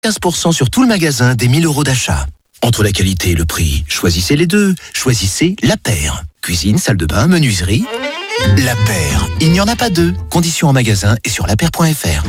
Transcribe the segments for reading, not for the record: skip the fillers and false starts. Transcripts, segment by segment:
15% sur tout le magasin des 1 000 € d'achat. Entre la qualité et le prix, choisissez les deux. Choisissez La Paire. Cuisine, salle de bain, menuiserie. La Paire. Il n'y en a pas deux. Conditions en magasin et sur lapaire.fr.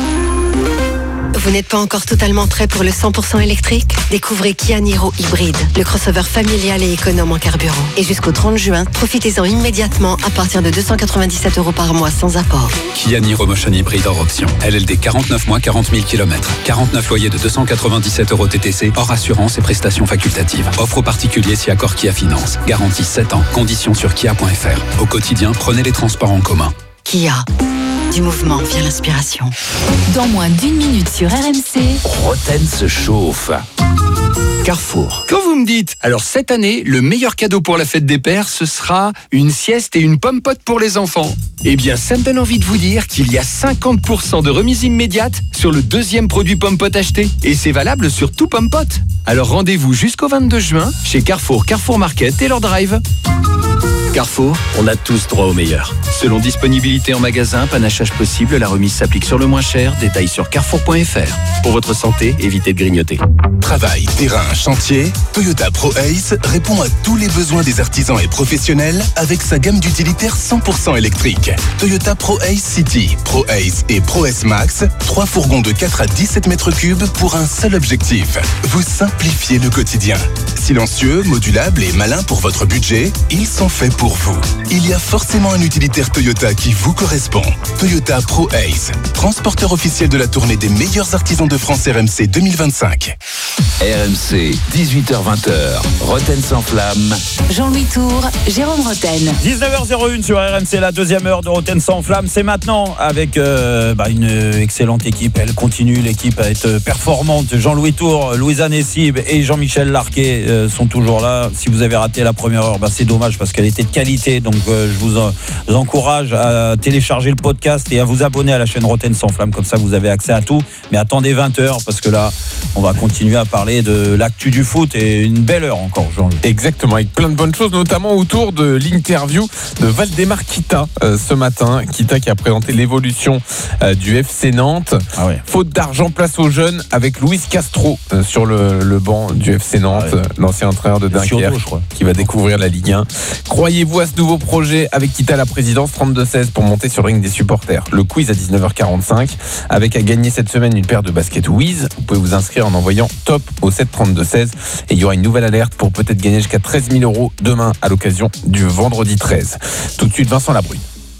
Vous n'êtes pas encore totalement prêt pour le 100% électrique ? Découvrez Kia Niro Hybride, le crossover familial et économe en carburant. Et jusqu'au 30 juin, profitez-en immédiatement à partir de 297 € par mois sans apport. Kia Niro Motion Hybride hors option. LLD 49 mois, 40 000 km. 49 loyers de 297 € TTC, hors assurance et prestations facultatives. Offre aux particuliers si accord Kia Finance. Garantie 7 ans. Conditions sur kia.fr. Au quotidien, prenez les transports en commun. Kia. Du mouvement vient l'inspiration. Dans moins d'1 minute sur RMC, Roten se chauffe. Carrefour. Quand vous me dites, alors cette année, le meilleur cadeau pour la fête des pères, ce sera une sieste et une pomme pote pour les enfants. Eh bien, ça me donne envie de vous dire qu'il y a 50% de remise immédiate sur le deuxième produit pomme pote acheté. Et c'est valable sur tout pomme pote. Alors rendez-vous jusqu'au 22 juin chez Carrefour, Carrefour Market et leur drive. Carrefour, on a tous droit au meilleur. Selon disponibilité en magasin, panachage possible, la remise s'applique sur le moins cher. Détails sur carrefour.fr. Pour votre santé, évitez de grignoter. Travail, terrain, chantier, Toyota ProAce répond à tous les besoins des artisans et professionnels avec sa gamme d'utilitaires 100% électriques. Toyota ProAce City, ProAce et ProAce Max, 3 fourgons de 4 à 17 mètres cubes pour un seul objectif, vous simplifier le quotidien. Silencieux, modulables et malins pour votre budget, ils sont faits pour vous. Il y a forcément un utilitaire Toyota qui vous correspond. Toyota ProAce, transporteur officiel de la tournée des meilleurs artisans de France RMC 2025. RMC, 18h-20h, Roten sans flamme. Jean-Louis Tour, Jérôme Roten. 19h01 sur RMC, la deuxième heure de Roten sans flamme. C'est maintenant avec une excellente équipe. Elle continue, l'équipe à être performante. Jean-Louis Tour, Louisa Nessib et Jean-Michel Larquet sont toujours là. Si vous avez raté la première heure, c'est dommage parce qu'elle était de qualité. Donc je vous encourage à télécharger le podcast et à vous abonner à la chaîne Roten sans flamme. Comme ça, vous avez accès à tout. Mais attendez 20h parce que là, on va continuer à parler de l'actu du foot et une belle heure encore, Jean-Louis. Exactement, avec plein de bonnes choses, notamment autour de l'interview de Valdemar Kita ce matin. Kita qui a présenté l'évolution du FC Nantes. Ah ouais. Faute d'argent, place aux jeunes avec Luis Castro sur le banc du FC Nantes, Ah ouais. l'ancien entraîneur de Dunkerque, qui va découvrir la Ligue 1. Croyez-vous à ce nouveau projet avec Kita à la présidence? 32-16 pour monter sur le ring des supporters. Le quiz à 19h45 avec à gagner cette semaine une paire de baskets Wiz. Vous pouvez vous inscrire en envoyant top au 732-16 et il y aura une nouvelle alerte pour peut-être gagner jusqu'à 13 000 € demain à l'occasion du vendredi 13. Tout de suite, Vincent Labrune.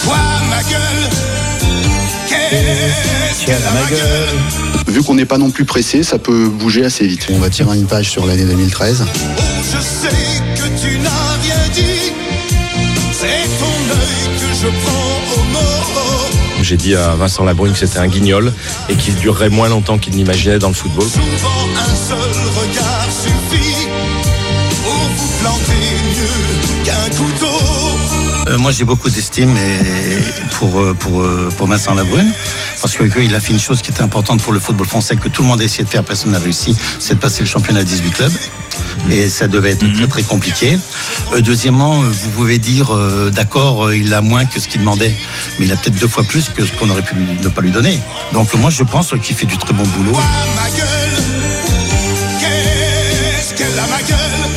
Vu qu'on n'est pas non plus pressé, ça peut bouger assez vite. On va tirer une page sur l'année 2013. Je sais que tu n'as rien dit, c'est ton œil que je prends au mot. J'ai dit à Vincent Labrune que c'était un guignol et qu'il durerait moins longtemps qu'il n'imaginait dans le football. Souvent un seul regard suffit pour vous planter mieux qu'un couteau. Moi j'ai beaucoup d'estime pour Vincent Labrune parce qu'il a fait une chose qui était importante pour le football français que tout le monde a essayé de faire, personne n'a réussi, c'est de passer le championnat à 18 clubs et ça devait être très très compliqué. Deuxièmement, vous pouvez dire d'accord, il a moins que ce qu'il demandait, mais il a peut-être 2 fois plus que ce qu'on aurait pu ne pas lui donner. Donc moi je pense qu'il fait du très bon boulot. Ma gueule, qu'est-ce qu'elle a ma gueule?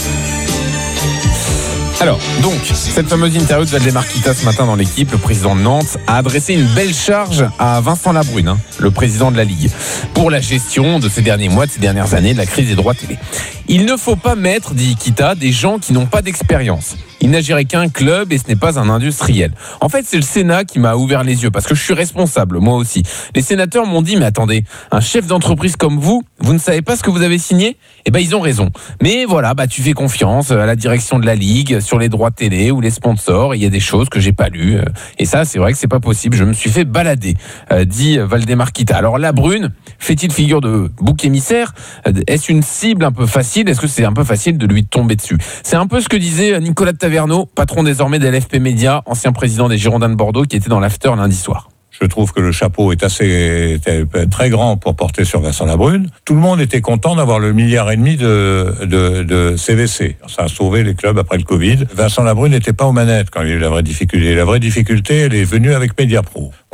Alors, donc, cette fameuse interview de Valdemar Kita ce matin dans l'équipe, le président de Nantes a adressé une belle charge à Vincent Labrune, le président de la Ligue, pour la gestion de ces derniers mois, de ces dernières années, de la crise des droits télé. Il ne faut pas mettre, dit Kita, des gens qui n'ont pas d'expérience. Il n'agirait qu'un club et ce n'est pas un industriel. En fait, c'est le Sénat qui m'a ouvert les yeux parce que je suis responsable, moi aussi. Les sénateurs m'ont dit, mais attendez, un chef d'entreprise comme vous ne savez pas ce que vous avez signé? Eh ben, ils ont raison. Mais voilà, tu fais confiance à la direction de la Ligue sur les droits télé ou les sponsors. Il y a des choses que j'ai pas lues. Et ça, c'est vrai que c'est pas possible. Je me suis fait balader, dit Valdemar Kita. Alors, Labrune fait-il figure de bouc émissaire? Est-ce une cible un peu facile? Est-ce que c'est un peu facile de lui tomber dessus? C'est un peu ce que disait Nicolas Taverneau, patron désormais d'LFP Média, ancien président des Girondins de Bordeaux, qui était dans l'after lundi soir. Je trouve que le chapeau était très grand pour porter sur Vincent Labrune. Tout le monde était content d'avoir le 1,5 milliard de CVC. Ça a sauvé les clubs après le Covid. Vincent Labrune n'était pas aux manettes quand il y a eu la vraie difficulté. La vraie difficulté, elle est venue avec Mediapro.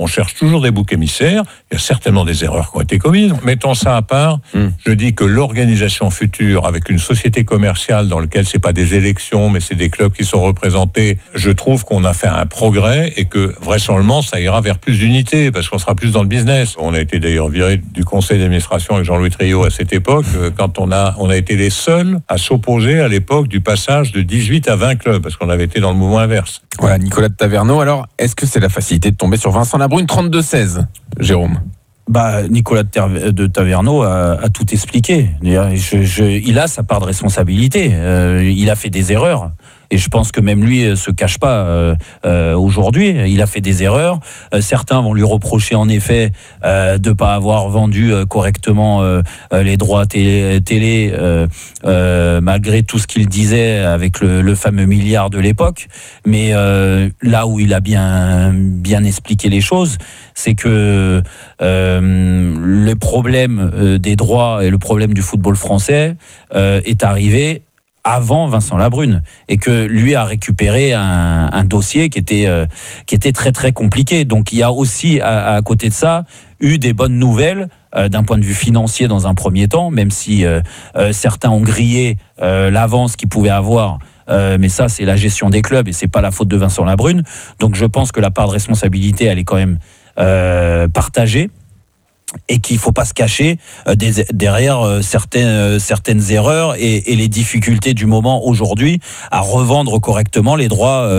On cherche toujours des boucs émissaires. Il y a certainement des erreurs qui ont été commises. Mettons ça à part. Je dis que l'organisation future, avec une société commerciale dans laquelle c'est pas des élections, mais c'est des clubs qui sont représentés, je trouve qu'on a fait un progrès et que vraisemblablement ça ira vers plus d'unité parce qu'on sera plus dans le business. On a été d'ailleurs viré du conseil d'administration avec Jean-Louis Trio à cette époque quand on a été les seuls à s'opposer à l'époque du passage de 18 à 20 clubs parce qu'on avait été dans le mouvement inverse. Voilà, Nicolas de Taverneau. Alors, est-ce que c'est la facilité de tomber sur Vincent Labrune 32-16, Jérôme? Nicolas de Taverneau a tout expliqué. Il a sa part de responsabilité. Il a fait des erreurs. Et je pense que même lui se cache pas aujourd'hui. Il a fait des erreurs. Certains vont lui reprocher en effet de pas avoir vendu correctement les droits télé malgré tout ce qu'il disait avec le fameux milliard de l'époque. Mais là où il a bien expliqué les choses, c'est que le problème des droits et le problème du football français est arrivé avant Vincent Labrune et que lui a récupéré un dossier qui était très très compliqué. Donc il y a aussi à côté de ça eu des bonnes nouvelles d'un point de vue financier dans un premier temps, même si certains ont grillé l'avance qu'ils pouvaient avoir. Mais ça, c'est la gestion des clubs et c'est pas la faute de Vincent Labrune. Donc je pense que la part de responsabilité, elle est quand même partagée. Et qu'il faut pas se cacher derrière certaines erreurs et les difficultés du moment aujourd'hui à revendre correctement les droits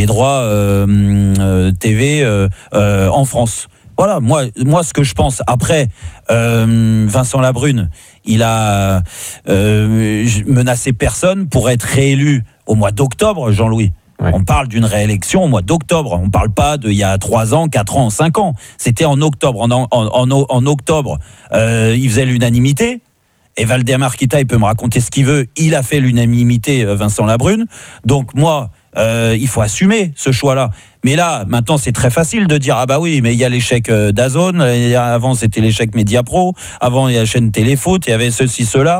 TV en France. Voilà, moi ce que je pense. Après, Vincent Labrune, il a menacé personne pour être réélu au mois d'octobre, Jean-Louis. Ouais. On parle d'une réélection au mois d'octobre. On ne parle pas d'il y a 3 ans, 4 ans, 5 ans. C'était en octobre. En octobre, il faisait l'unanimité. Et Valdemar Kita, il peut me raconter ce qu'il veut. Il a fait l'unanimité, Vincent Labrune. Donc moi, il faut assumer ce choix-là. Mais là, maintenant, c'est très facile de dire ah bah oui, mais il y a l'échec d'Azone. Avant, c'était l'échec Mediapro. Avant, il y a la chaîne Téléfoot. Il y avait ceci, cela.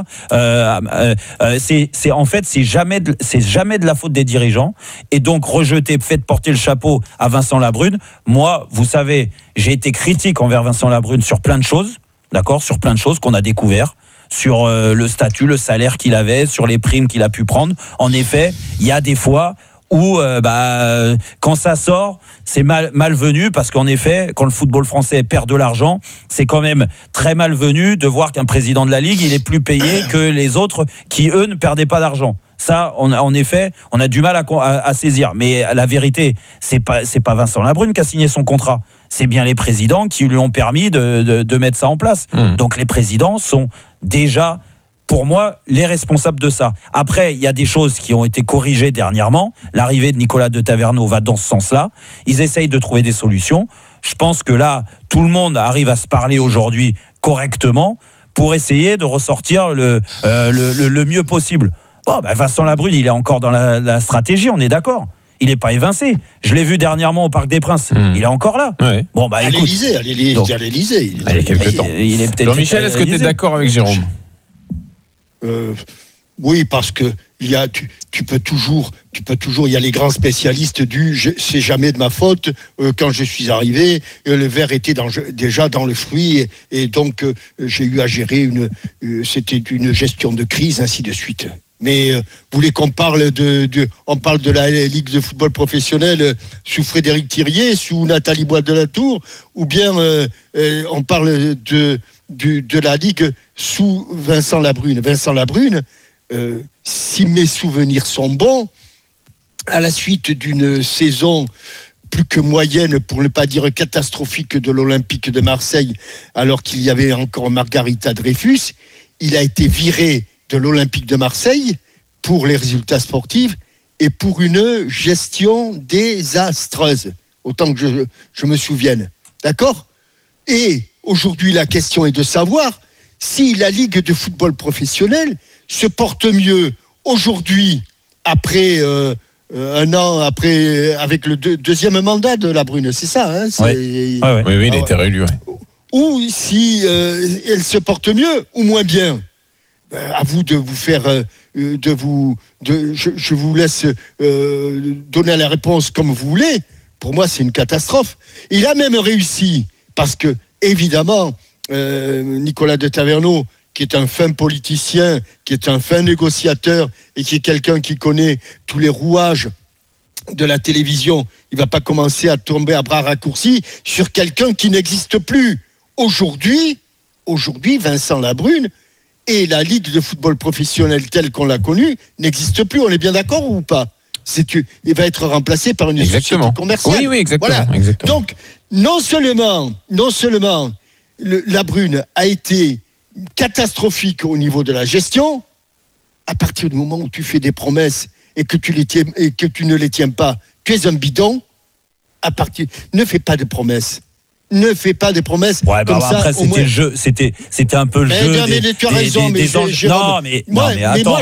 C'est jamais de la faute des dirigeants. Et donc faites porter le chapeau à Vincent Labrune. Moi, vous savez, j'ai été critique envers Vincent Labrune sur plein de choses, d'accord, sur plein de choses qu'on a découvert. Sur le statut, le salaire qu'il avait, sur les primes qu'il a pu prendre. En effet, il y a des fois où quand ça sort, c'est malvenu parce qu'en effet, quand le football français perd de l'argent, c'est quand même très malvenu de voir qu'un président de la Ligue, il est plus payé que les autres qui, eux, ne perdaient pas d'argent. Ça, en effet, on a du mal à saisir. Mais la vérité, c'est pas Vincent Labrune qui a signé son contrat. C'est bien les présidents qui lui ont permis de mettre ça en place. Donc les présidents sont déjà, pour moi, les responsables de ça. Après, il y a des choses qui ont été corrigées dernièrement. L'arrivée de Nicolas de Taverneau va dans ce sens-là. Ils essayent de trouver des solutions. Je pense que là, tout le monde arrive à se parler aujourd'hui correctement pour essayer de ressortir le mieux possible. Bon, Vincent Labrune, il est encore dans la stratégie, on est d'accord. Il n'est pas évincé. Je l'ai vu dernièrement au Parc des Princes. Il est encore là. Ouais. Bon, à l'Élysée. Il y a l'Élysée. Il y a quelques temps. Il est peut-être. Jean-Michel, est-ce que tu es d'accord avec Jérôme ? Oui, parce que tu peux toujours, il y a les grands spécialistes c'est jamais de ma faute. Quand je suis arrivé, le verre était déjà dans le fruit et donc j'ai eu à gérer c'était une gestion de crise, ainsi de suite. Mais vous voulez qu'on parle on parle de la Ligue de football professionnel sous Frédéric Thirier, sous Nathalie Bois de la Tour, ou bien on parle de la Ligue sous Vincent Labrune. Vincent Labrune, si mes souvenirs sont bons, à la suite d'une saison plus que moyenne, pour ne pas dire catastrophique, de l'Olympique de Marseille, alors qu'il y avait encore Margarita Dreyfus, il a été viré de l'Olympique de Marseille pour les résultats sportifs et pour une gestion désastreuse, autant que je me souvienne. D'accord ? Et aujourd'hui, la question est de savoir si la Ligue de football professionnel se porte mieux aujourd'hui, après un an, avec le deuxième mandat de Labrune, c'est ça, hein ? Oui, il a été réélu. Ouais. Ou si elle se porte mieux ou moins bien. À vous de vous faire, je vous laisse donner la réponse comme vous voulez, pour moi, c'est une catastrophe. Il a même réussi, parce que, évidemment, Nicolas de Taverneau, qui est un fin politicien, qui est un fin négociateur et qui est quelqu'un qui connaît tous les rouages de la télévision, il ne va pas commencer à tomber à bras raccourcis sur quelqu'un qui n'existe plus. Aujourd'hui, Vincent Labrune et la Ligue de football professionnel telle qu'on l'a connue n'existe plus. On est bien d'accord ou pas ? Il va être remplacé par une société commerciale. Oui, exactement. Voilà. Exactement. Donc, non seulement Labrune a été catastrophique au niveau de la gestion, à partir du moment où tu fais des promesses et que tu ne les tiens pas, tu es un bidon. Ne fais pas de promesses. Ne fais pas des promesses comme ça. Après, c'était le jeu. C'était un peu le jeu. Tu as raison, mais attends.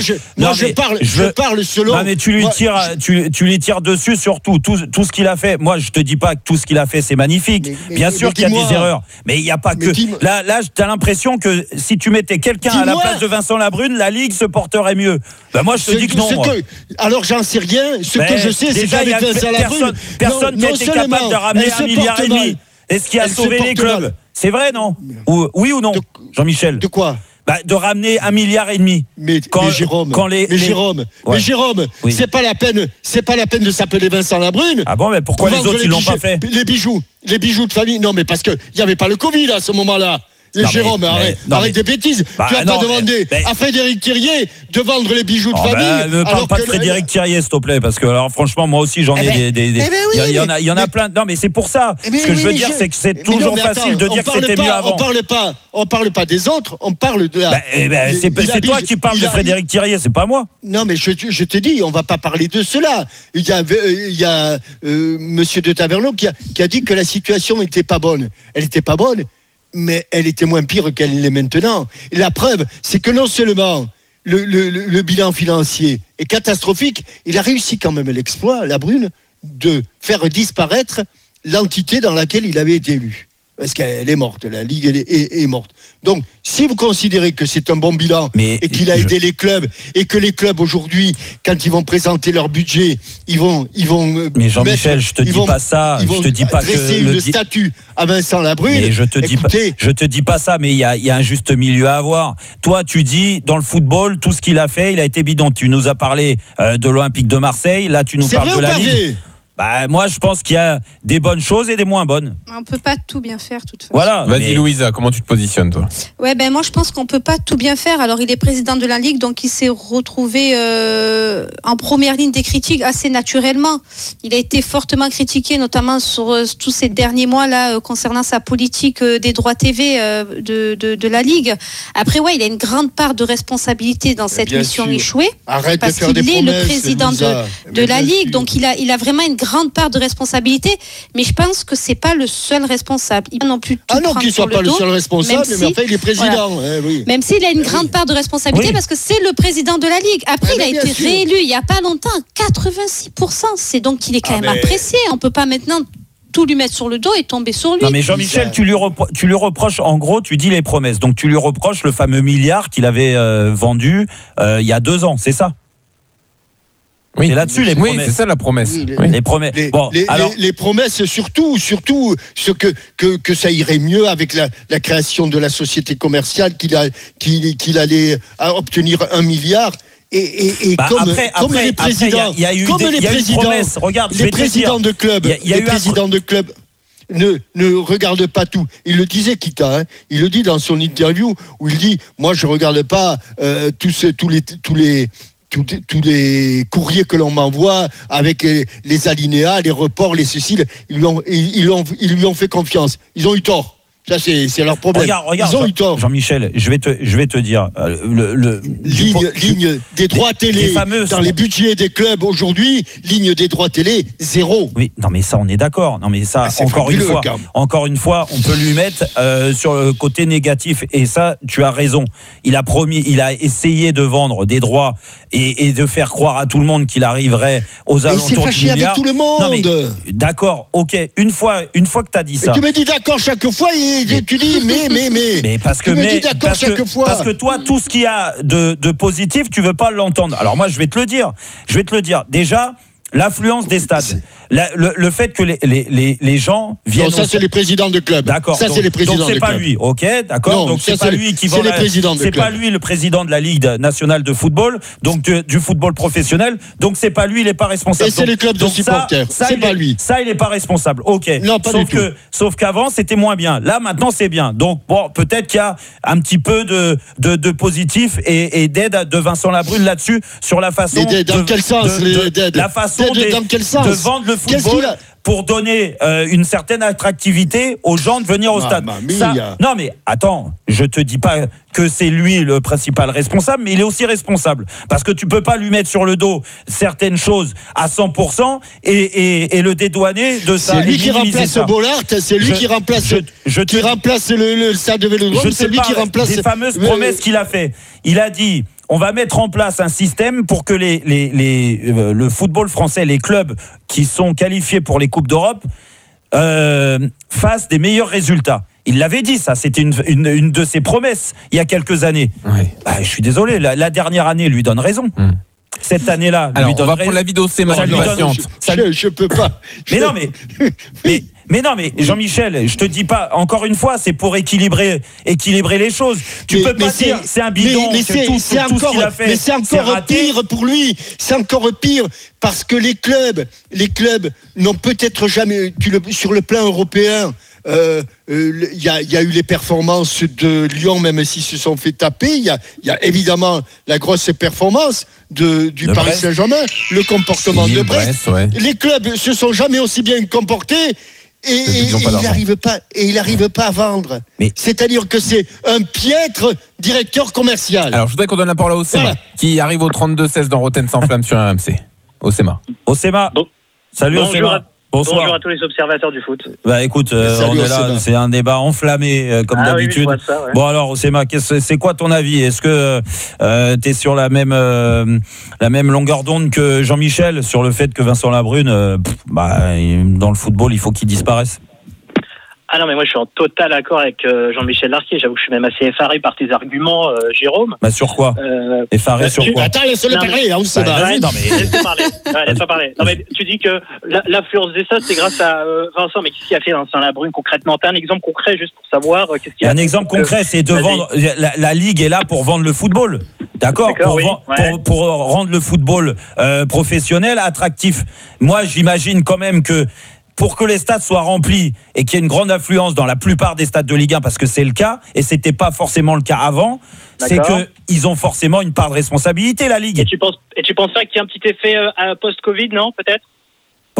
Je parle selon. Non, mais tu lui tires dessus sur tout ce qu'il a fait. Moi, je te dis pas que tout ce qu'il a fait, c'est magnifique. Bien sûr qu'il y a des erreurs, mais il n'y a pas que. Là, tu as l'impression que si tu mettais quelqu'un à la place de Vincent Labrune, la Ligue se porterait mieux. Moi, je te dis que non. Alors, j'en sais rien. Ce que je sais, c'est qu'avec Vincent Labrune, personne n'a été capable de ramener 1,5 milliard. Et ce qui a sauvé les clubs. C'est vrai, non ? Oui ou non, Jean-Michel ? De quoi ? De ramener 1,5 milliard. Mais Jérôme, c'est pas la peine de s'appeler Vincent Labrune. Ah bon, mais pourquoi les autres ils l'ont pas fait ? Les bijoux de famille. Non, mais parce que il y avait pas le Covid à ce moment-là. Jérôme, arrête des bêtises. Tu as pas demandé à Frédéric Thirier de vendre les bijoux de famille. Ne parle pas de Frédéric Thirier, s'il te plaît, parce que alors franchement, moi aussi j'en ai il y en a plein. Non, mais c'est pour ça. Ce que je veux dire, c'est que c'est toujours facile de dire que c'était mieux avant. On parle pas des autres, on parle de la. C'est toi qui parles de Frédéric Thirier, c'est pas moi. Non, mais je te dis, on va pas parler de cela. Il y a Monsieur de Taverneau qui a dit que la situation n'était pas bonne. Elle n'était pas bonne, mais elle était moins pire qu'elle l'est maintenant. Et la preuve, c'est que non seulement le bilan financier est catastrophique, il a réussi quand même l'exploit, Labrune, de faire disparaître l'entité dans laquelle il avait été élu. Parce qu'elle est morte, la Ligue est morte. Donc, si vous considérez que c'est un bon bilan et qu'il a aidé les clubs, et que les clubs aujourd'hui, quand ils vont présenter leur budget, ils vont. Mais Jean-Michel, je te dis pas ça. Je te dis pas que le statut à Vincent Labrune. Mais je te dis pas ça. Mais il y a un juste milieu à avoir. Toi, tu dis dans le football, tout ce qu'il a fait, il a été bidon. Tu nous as parlé de l'Olympique de Marseille. Là, tu nous parles de la Ligue. Moi, je pense qu'il y a des bonnes choses et des moins bonnes. On peut pas tout bien faire, de toute façon. Voilà. Vas-y, Louisa, comment tu te positionnes, toi ? Ouais, moi, je pense qu'on peut pas tout bien faire. Alors, il est président de la Ligue, donc il s'est retrouvé en première ligne des critiques assez naturellement. Il a été fortement critiqué, notamment sur tous ces derniers mois là concernant sa politique des droits TV de la Ligue. Après, il a une grande part de responsabilité dans cette mission échouée. Arrête parce qu'il est le président de la Ligue, donc il a vraiment une grande part de responsabilité, mais je pense que c'est pas le seul responsable. Il non plus tout qu'il soit pas le seul responsable, mais enfin il est président. Voilà. Oui. Même s'il a une grande part de responsabilité, parce que c'est le président de la Ligue. Après, il a été réélu il y a pas longtemps, 86%. C'est donc qu'il est quand même apprécié. On peut pas maintenant tout lui mettre sur le dos et tomber sur lui. Non mais Jean-Michel, tu lui reproches, en gros, tu dis les promesses. Donc tu lui reproches le fameux milliard qu'il avait vendu il y a 2 ans, c'est ça ? Oui, c'est là-dessus les promesses. Oui, c'est ça la promesse. Les promesses. Les promesses, surtout ce que ça irait mieux avec la création de la société commerciale qu'il allait obtenir 1 milliard. Et comme les présidents, les présidents de clubs, ne regardent pas tout. Il le disait Kita, il le dit dans son interview où il dit moi je regarde pas tous les courriers que l'on m'envoie avec les alinéas, les reports, les ceci, ils lui ont fait confiance. Ils ont eu tort. Ça, c'est leur problème. Regarde, ils ont eu tort. Jean-Michel, je vais te dire. Ligne des droits télé dans les budgets des clubs aujourd'hui, ligne des droits télé, 0. Oui, non mais ça, on est d'accord. Non mais ça, encore une fois, on peut lui mettre sur le côté négatif. Et ça, tu as raison. Il a essayé de vendre des droits et de faire croire à tout le monde qu'il arriverait aux alentours du milliard. Avec tout le monde. Non, mais, d'accord, ok. Une fois que tu as dit ça. Et tu me dis d'accord chaque fois. Tu dis mais parce que toi tout ce qu'il y a de positif tu veux pas l'entendre. Alors moi je vais te le dire déjà l'affluence des stades. le fait que les gens viennent. Non, ça c'est les présidents de club. D'accord. Ça c'est les présidents de club. Donc c'est pas lui, ok, d'accord. Non, donc c'est pas lui qui vend. C'est les présidents de club. C'est pas lui le président de la Ligue nationale de football, donc du football professionnel. Donc c'est pas lui, il est pas responsable. Et c'est les clubs de supporters. C'est pas lui. Ça il est pas responsable. Ok. Non, pas du tout. Sauf qu'avant c'était moins bien. Là maintenant c'est bien. Donc bon, peut-être qu'il y a un petit peu de positif et d'aide de Vincent Labrune là-dessus sur la façon. Dans quel sens la façon de vendre le football pour donner une certaine attractivité aux gens de venir au stade. Non mais attends, je te dis pas que c'est lui le principal responsable, mais il est aussi responsable parce que tu peux pas lui mettre sur le dos certaines choses à 100% et le dédouaner de ça. C'est lui qui remplace Bollard, c'est lui qui remplace le stade de Vélodrome, c'est lui qui remplace les fameuses promesses qu'il a fait. Il a dit on va mettre en place un système pour que le football français, les clubs qui sont qualifiés pour les Coupes d'Europe fassent des meilleurs résultats. Il l'avait dit, ça, c'était une de ses promesses il y a quelques années. Oui. Bah, je suis désolé, la dernière année lui donne raison. Cette année-là, alors, lui donne raison. On va prendre l'avis d'Océma. Je peux pas. Mais non, mais Jean-Michel, je te dis pas, encore une fois, c'est pour équilibrer les choses. Tu peux pas dire c'est un bidon, tout ce qu'il a fait. Mais c'est encore pire pour lui. C'est encore pire parce que les clubs n'ont peut-être jamais, sur le plan européen, il y a eu les performances de Lyon, même s'ils se sont fait taper. Il y a évidemment la grosse performance du Paris Brest. Saint-Germain, le comportement de Brest. Ouais. Les clubs se sont jamais aussi bien comportés. Et il n'arrive pas à vendre. C'est-à-dire que c'est un piètre directeur commercial. Alors je voudrais qu'on donne la parole à Océma, qui arrive au 32-16 dans Rotten sans flamme sur RMC. Océma. Salut Océma. Bonjour à tous les observateurs du foot. Bah écoute, on est là, c'est un débat enflammé comme d'habitude. Oui, ça, ouais. Bon alors Océma, c'est quoi ton avis ? Est-ce que t'es sur la même longueur d'onde que Jean-Michel sur le fait que Vincent Labrune, dans le football, il faut qu'il disparaisse ? Ah non, mais moi je suis en total accord avec Jean-Michel Larquet. J'avoue que je suis même assez effaré par tes arguments, Jérôme. Bah sur quoi ? Effaré sur quoi ? Attends, laisse-le parler, on se bat. Non mais laisse-le parler. Non mais tu dis que l'influence des stades c'est grâce à Vincent, mais qu'est-ce qu'il a fait Vincent Labrune concrètement ? T'as un exemple concret juste pour savoir qu'est-ce qu'il a fait ? Un exemple concret, c'est de vendre. La Ligue est là pour vendre le football. D'accord, pour rendre le football professionnel attractif. Moi, j'imagine quand même que pour que les stades soient remplis et qu'il y ait une grande affluence dans la plupart des stades de Ligue 1, parce que c'est le cas, et c'était pas forcément le cas avant, c'est qu'ils ont forcément une part de responsabilité, la Ligue. Et tu penses pas qu'il y a un petit effet post-Covid, non, peut-être ? Post-Covid ?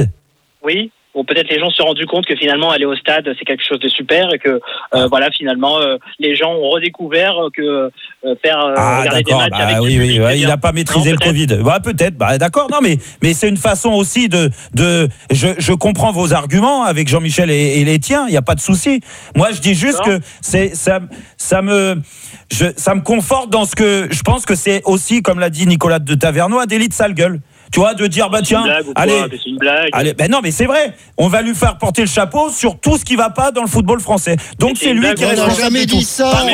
Oui. Ou peut-être les gens se sont rendus compte que finalement aller au stade c'est quelque chose de super et que finalement les gens ont redécouvert que regarder des matchs avec il n'a pas maîtrisé le Covid. Peut-être. D'accord. Non mais c'est une façon aussi de je comprends vos arguments avec Jean-Michel et les tiens, il n'y a pas de souci. Moi je dis juste que ça me conforte dans ce que je pense que c'est aussi, comme l'a dit Nicolas de Taverneau, un délit de sale gueule. Tu vois, de dire tiens, c'est une blague. Allez, non mais c'est vrai, on va lui faire porter le chapeau sur tout ce qui va pas dans le football français. Donc c'est lui qui est responsable. On n'a jamais dit ça.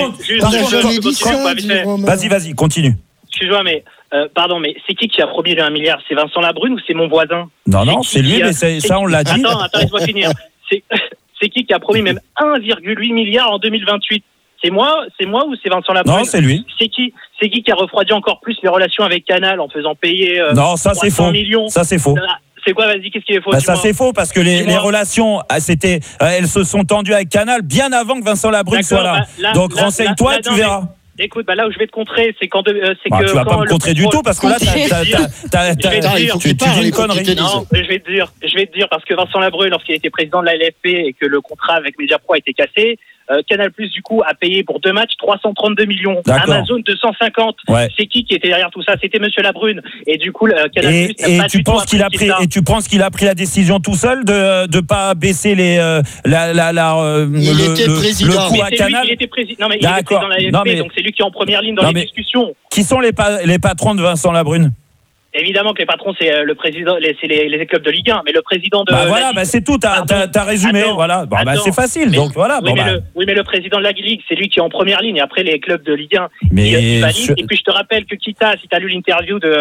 Vas-y, continue. Excuse-moi, mais mais c'est qui a promis le 1 milliard ? C'est Vincent Labrune ou c'est mon voisin ? Non, c'est lui, mais ça on l'a dit. Attends, laisse-moi finir. C'est qui a promis même 1,8 milliard en 2028 ? C'est moi ou c'est Vincent Labrune ? Non, c'est lui. C'est qui a refroidi encore plus les relations avec Canal en faisant payer non, ça c'est faux. millions. Ça c'est faux. C'est quoi, vas-y, qu'est-ce qui est faux ? Ça c'est faux parce que les relations elles se sont tendues avec Canal bien avant que Vincent Labrune soit là. Donc renseigne-toi et tu verras. Écoute, là où je vais te contrer, c'est quand que tu vas pas me contrer du tout parce que là tu dis une connerie. Non, je vais te dire parce que Vincent Labrune, lorsqu'il était président de la LFP et que le contrat avec Mediapro a été cassé, Canal+, du coup, a payé pour 2 matchs 332 millions. D'accord. Amazon 250. Ouais. C'est qui était derrière tout ça ? C'était Monsieur Labrune. Et du coup, Canal+. Et tu penses qu'il a pris la décision tout seul de pas baisser le coût à Canal ? Il était président. Non mais il était président de la LFP, donc c'est lui qui est en première ligne dans les discussions. Qui sont les patrons de Vincent Labrune ? Évidemment que les patrons, c'est le président, c'est les clubs de Ligue 1, mais le président de. C'est tout, t'as résumé, voilà. C'est facile, donc voilà. Mais le président de la Ligue, c'est lui qui est en première ligne, et après les clubs de Ligue 1, qui valident. Et puis je te rappelle que si t'as lu l'interview de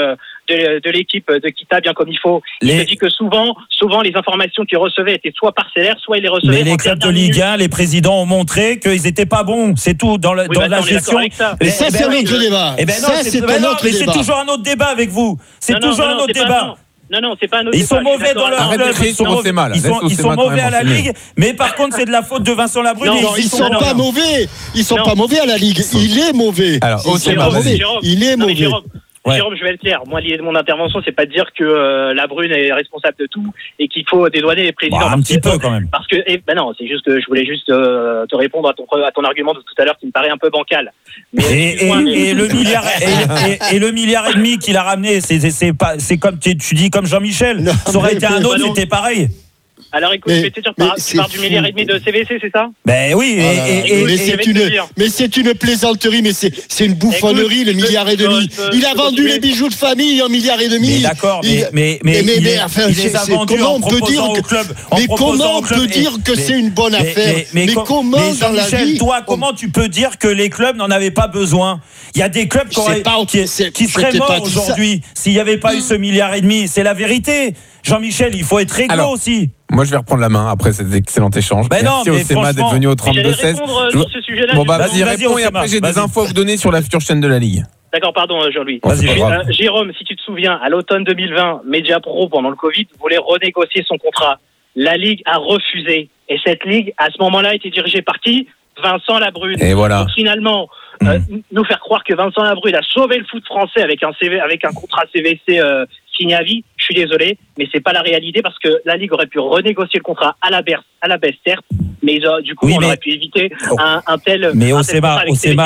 de l'équipe de Kita bien comme il faut. Il se dit que souvent les informations qu'il recevait étaient soit parcellaires, soit il les recevait. Mais les clubs de Ligue 1, les présidents ont montré qu'ils n'étaient pas bons. C'est tout dans la gestion. Mais ça, c'est un autre débat. C'est toujours un autre débat avec vous. C'est toujours un autre débat. Non, c'est pas un autre Ils sont mauvais dans leur club. Ils sont mauvais à la Ligue. Mais par contre, c'est de la faute de Vincent Labrune. Non, ils sont pas mauvais. Ils sont pas mauvais à la Ligue. Il est mauvais. Alors, il est mauvais. Jérôme, je vais être clair. Moi, l'idée de mon intervention, c'est pas de dire que Labrune est responsable de tout et qu'il faut dédouaner les présidents. Un petit peu quand même. Parce que, non, c'est juste que je voulais juste te répondre à ton argument de tout à l'heure qui me paraît un peu bancal. Et le milliard et demi qu'il a ramené, c'est comme tu dis comme Jean-Michel. Ça aurait été un autre, c'était pareil. Alors écoute, je vais te dire, tu parles du milliard et demi de CVC, c'est ça? Ben oui, mais c'est une plaisanterie, mais c'est une bouffonnerie, le milliard et demi. Il a vendu les bijoux de famille en milliard et demi. Mais d'accord, mais il les a vendus en proposant au club. Mais comment on peut dire que c'est une bonne affaire? Mais comment dans la vie? Toi, comment tu peux dire que les clubs n'en avaient pas besoin? Il y a des clubs qui seraient morts aujourd'hui s'il n'y avait pas eu ce milliard et demi. C'est la vérité. Jean-Michel, il faut être réglo aussi. Moi, je vais reprendre la main après cet excellent échange. Merci Osema d'être venu au 32-16. Bon, vas-y, réponds et après j'ai des infos à vous donner sur la future chaîne de la Ligue. D'accord, pardon Jean-Louis. Vas-y. Jérôme, si tu te souviens, à l'automne 2020, Mediapro, pendant le Covid, voulait renégocier son contrat. La Ligue a refusé. Et cette Ligue, à ce moment-là, était dirigée par qui? Vincent Labrune. Et voilà. Donc finalement, nous faire croire que Vincent Labrune a sauvé le foot français avec un contrat CVC signé à vie, je suis désolé, mais c'est pas la réalité parce que la Ligue aurait pu renégocier le contrat à la baisse, certes, mais du coup, on aurait pu éviter un tel. Mais Osema,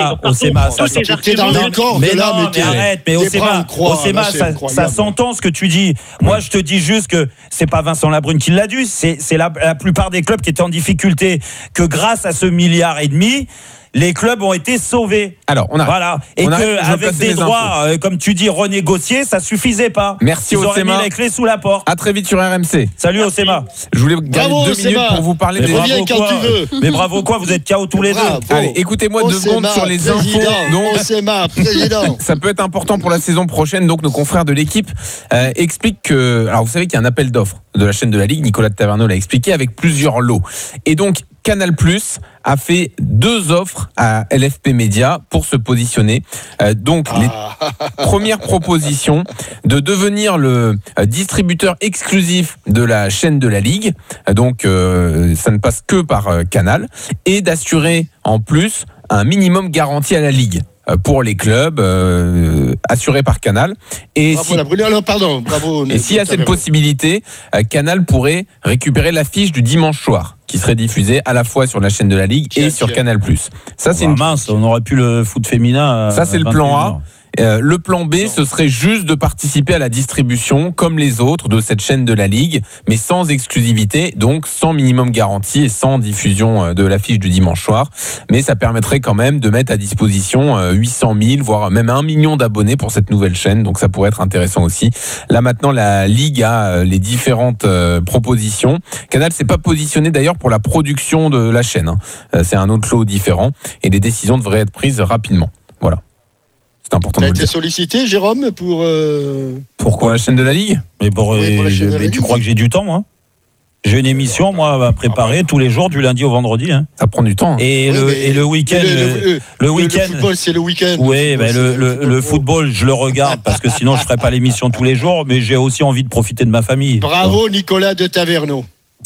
ça s'entend ce que tu dis. Moi, je te dis juste que c'est pas Vincent Labrune qui l'a dit, c'est la plupart des clubs qui étaient en difficulté, que grâce à ce milliard et demi, les clubs ont été sauvés. Alors, voilà. Et qu'avec des droits, comme tu dis, renégociés, ça suffisait pas. Merci Osema. Ils auraient mis les clés sous la porte. À très vite sur RMC. Salut Osema. Je voulais garder 2 minutes pour vous parler des infos. Quand tu veux. Mais bravo quoi, vous êtes KO tous les deux. Allez, écoutez-moi 2 secondes sur les infos. Donc, Osema, président. Ça peut être important pour la saison prochaine. Donc, nos confrères de l'équipe expliquent que... Alors, vous savez qu'il y a un appel d'offres de la chaîne de la Ligue. Nicolas de Taverneau l'a expliqué avec plusieurs lots. Et donc, Canal+ a fait 2 offres à LFP Média pour se positionner. Première proposition, de devenir le distributeur exclusif de la chaîne de la Ligue. Donc, ça ne passe que par Canal. Et d'assurer en plus un minimum garanti à la Ligue pour les clubs assurés par Canal. Et s'il y a cette possibilité, Canal pourrait récupérer l'affiche du dimanche soir qui serait diffusée à la fois sur la chaîne de la Ligue et sur Canal+. Ça, c'est mince, on aurait pu le foot féminin. Ça, c'est le plan A. Le plan B, ce serait juste de participer à la distribution, comme les autres, de cette chaîne de la Ligue, mais sans exclusivité, donc sans minimum garantie et sans diffusion de l'affiche du dimanche soir. Mais ça permettrait quand même de mettre à disposition 800 000, voire même 1 million d'abonnés pour cette nouvelle chaîne, donc ça pourrait être intéressant aussi. Là maintenant, la Ligue a les différentes propositions. Canal s'est pas positionné d'ailleurs pour la production de la chaîne. C'est un autre lot différent et les décisions devraient être prises rapidement. Voilà. C'est important de le dire. Tu as été sollicité, Jérôme, pour... Pourquoi la chaîne de la Ligue? Mais tu crois que j'ai du temps, moi? J'ai une émission, moi, à préparer tous les jours, du lundi au vendredi. Ça prend du temps. Et le week-end... Le football, c'est le week-end. Oui, le football, je le regarde, parce que sinon, je ne ferais pas l'émission tous les jours, mais j'ai aussi envie de profiter de ma famille. Bravo, Nicolas de Taverneau.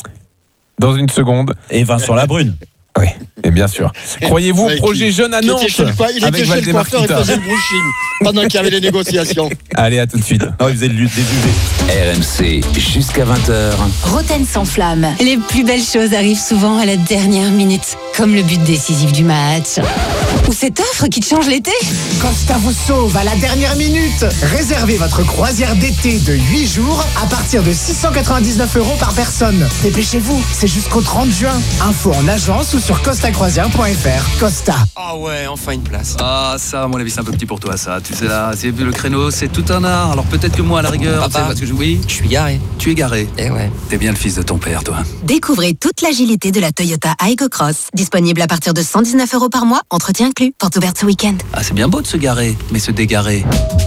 Dans une seconde. Et Vincent Labrune. Oui, et bien sûr. Croyez-vous au projet jeune à Nantes? Il était chez le coiffeur et faisait le brushing pendant qu'il y avait les négociations. Allez, à tout de suite. Non, il faisait des UV. RMC, jusqu'à 20h. Roten sans flamme. Les plus belles choses arrivent souvent à la dernière minute, comme le but décisif du match. Ou cette offre qui te change l'été. Costa vous sauve à la dernière minute. Réservez votre croisière d'été de 8 jours à partir de 699 € par personne. Dépêchez-vous, c'est jusqu'au 30 juin. Info en agence ou sur costacroisière.fr. Costa. Ah ouais, enfin une place. Ah ça, à mon avis, c'est un peu petit pour toi ça. Tu sais là, c'est le créneau, c'est tout un art. Alors peut-être que moi à la rigueur, papa, parce que oui, je suis garé. Tu es garé. Eh ouais. T'es bien le fils de ton père, toi. Découvrez toute l'agilité de la Toyota Aygo Cross. Disponible à partir de 119 € par mois, entretien inclus. Porte ouverte ce week-end. Ah c'est bien beau de se garer, mais se dégarer. Toyota.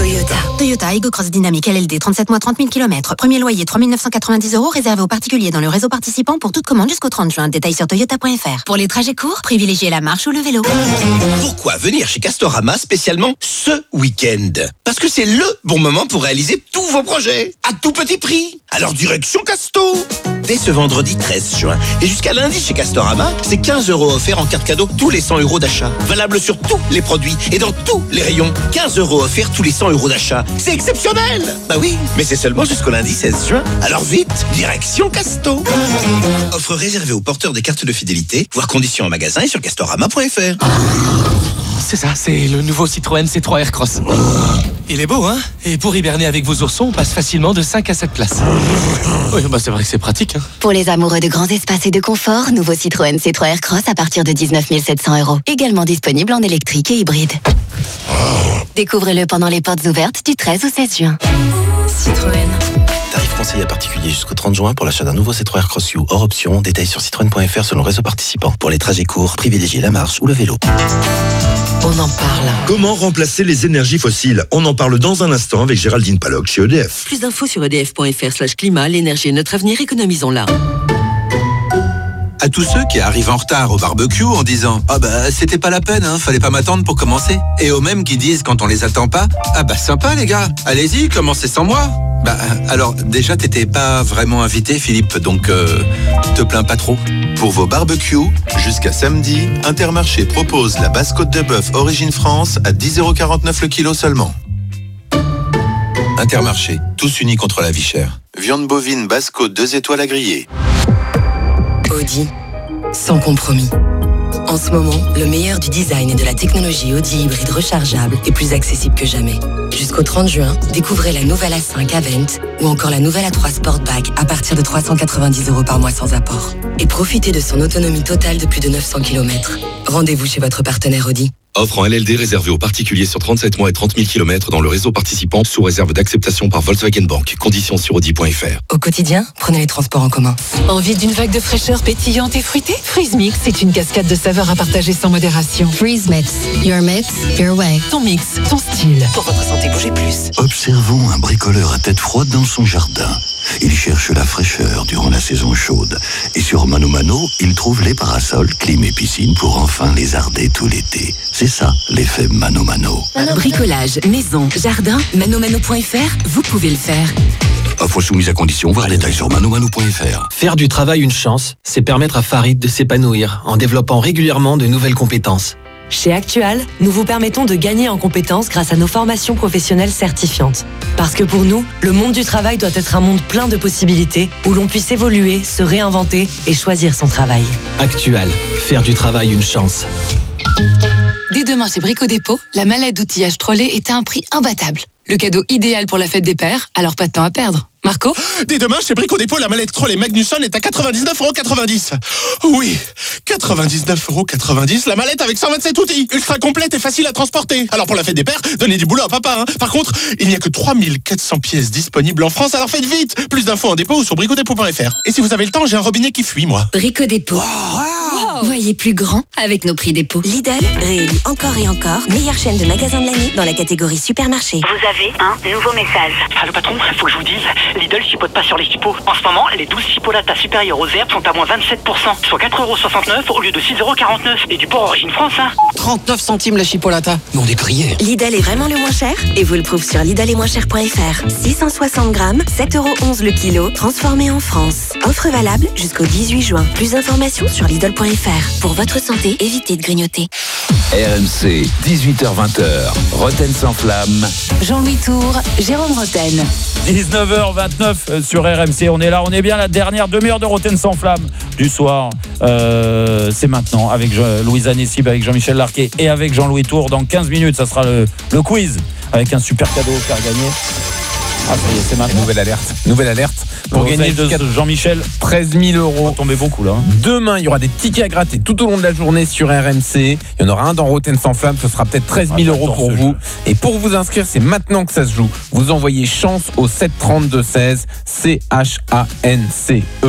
Toyota. Toyota Aygo Cross Dynamique LLD, 37 mois, 30 000 km. Premier loyer, 3 990 €, réservé aux particuliers dans le réseau participant pour toute commande jusqu'au 30 juin. Détails sur toyota.fr. Pour les trajets courts, privilégiez la marche ou le vélo. Pourquoi venir chez Castorama spécialement ce week-end? Parce que c'est le bon moment pour réaliser tous vos projets à tout petit prix. Alors direction Casto. Dès ce vendredi 13 juin et jusqu'à lundi chez Castorama, c'est 15 € offerts en carte cadeau tous les 100 € d'achat. Valable sur tous les produits et dans tous les rayons. 15 € offerts tous les 100 € d'achat. C'est exceptionnel. Bah oui, mais c'est seulement jusqu'au lundi 16 juin. Alors vite, direction Casto. Offre réservée aux porteurs des cartes de fidélité. Voir conditions en magasin et sur castorama.fr. C'est ça, c'est le nouveau Citroën C3 Aircross. Il est beau, hein? Et pour hiberner avec vos oursons, on passe facilement de 5 à 7 places. Oui, bah c'est vrai que c'est pratique, hein. Pour les amoureux de grands espaces et de confort, nouveau Citroën C3 Aircross à partir de 19 700 €. Également disponible en électrique et hybride. Découvrez-le pendant les portes ouvertes du 13 au 16 juin. Citroën. Tarif conseillé à particulier jusqu'au 30 juin pour l'achat d'un nouveau C3 Aircross U hors option. Détails sur citroën.fr selon le réseau participant. Pour les trajets courts, privilégiez la marche ou le vélo. On en parle. Comment remplacer les énergies fossiles? On en parle dans un instant avec Géraldine Paloc chez EDF. Plus d'infos sur edf.fr/climat, l'énergie est notre avenir, économisons-la. À tous ceux qui arrivent en retard au barbecue en disant « Ah bah c'était pas la peine, hein, fallait pas m'attendre pour commencer ». Et aux mêmes qui disent quand on les attend pas « Ah bah sympa les gars, allez-y, commencez sans moi ». Bah alors déjà t'étais pas vraiment invité Philippe, donc te plains pas trop. Pour vos barbecues, jusqu'à samedi, Intermarché propose la basse côte de bœuf Origine France à 10,49 € le kilo seulement. Intermarché, tous unis contre la vie chère. Viande bovine basse côte 2 étoiles à griller. Audi, sans compromis. En ce moment, le meilleur du design et de la technologie Audi hybride rechargeable est plus accessible que jamais. Jusqu'au 30 juin, découvrez la nouvelle A5 Avent ou encore la nouvelle A3 Sportback à partir de 390 € par mois sans apport. Et profitez de son autonomie totale de plus de 900 km. Rendez-vous chez votre partenaire Audi. Offre en LLD réservée aux particuliers sur 37 mois et 30 000 km dans le réseau participant sous réserve d'acceptation par Volkswagen Bank. Conditions sur Audi.fr. Au quotidien, prenez les transports en commun. Envie d'une vague de fraîcheur pétillante et fruitée? Freeze Mix, c'est une cascade de saveurs à partager sans modération. Freeze Mix. Your mix, your way. Ton mix, ton style. Pour votre santé, bougez plus. Observons un bricoleur à tête froide dans son jardin. Il cherche la fraîcheur durant la saison chaude. Et sur Mano Mano, il trouve les parasols, clim et piscine pour enfin lézarder tout l'été. C'est ça, l'effet Mano Mano. Bricolage, maison, jardin, manomano.fr, vous pouvez le faire. Offre soumise à condition, voir les détails sur manomano.fr. Faire du travail une chance, c'est permettre à Farid de s'épanouir en développant régulièrement de nouvelles compétences. Chez Actual, nous vous permettons de gagner en compétences grâce à nos formations professionnelles certifiantes. Parce que pour nous, le monde du travail doit être un monde plein de possibilités où l'on puisse évoluer, se réinventer et choisir son travail. Actual, faire du travail une chance. Dès demain chez Brico Dépôt, la mallette d'outillage Trolley est à un prix imbattable. Le cadeau idéal pour la fête des pères, alors pas de temps à perdre. Marco? Dès demain, chez Brico Dépôt, la mallette Trolley Magnusson est à 99,90 €. Oui, 99,90 €, la mallette avec 127 outils, ultra complète et facile à transporter. Alors pour la fête des pères, donnez du boulot à papa, hein. Par contre, il n'y a que 3400 pièces disponibles en France, alors faites vite. Plus d'infos en dépôt ou sur bricodépôt.fr. Et si vous avez le temps, j'ai un robinet qui fuit, moi. Brico Dépôt. Voyez plus grand avec nos prix dépôt. Lidl, réélu encore et encore, meilleure chaîne de magasins de l'année dans la catégorie supermarché. Vous avez un nouveau message. Le patron, faut que je vous dise, Lidl chipote pas sur les chipots. En ce moment, les 12 chipolatas supérieures aux herbes sont à moins 27%, soit 4,69 € au lieu de 6,49 €. Et du porc origine France, hein. 39 centimes la chipolata. Mais on est grillés. Lidl est vraiment le moins cher et vous le prouve sur lidlesetmoincher.fr. 660 grammes, 7,11 € le kilo, transformé en France. Offre valable jusqu'au 18 juin. Plus d'informations sur lidl.fr. Pour votre santé, évitez de grignoter. RMC, 18h-20h, Roten sans flamme. Jean-Louis Tour, Jérôme Roten. 19h29 sur RMC, on est là, on est bien la dernière demi-heure de Roten sans flamme du soir. C'est maintenant avec Louise Anessib, avec Jean-Michel Larquet et avec Jean-Louis Tour. Dans 15 minutes, ça sera le quiz avec un super cadeau à faire gagner. Ah, ça y est, c'est maintenant. Nouvelle alerte. Pour gagner de Jean-Michel, 13 000 €. Tombé beaucoup là. Demain, il y aura des tickets à gratter tout au long de la journée sur RMC. Il y en aura un dans Roten sans flamme. Ce sera peut-être 13 000 € pour vous. Et pour vous inscrire, c'est maintenant que ça se joue. Vous envoyez chance au 7 32 16. CHANCE.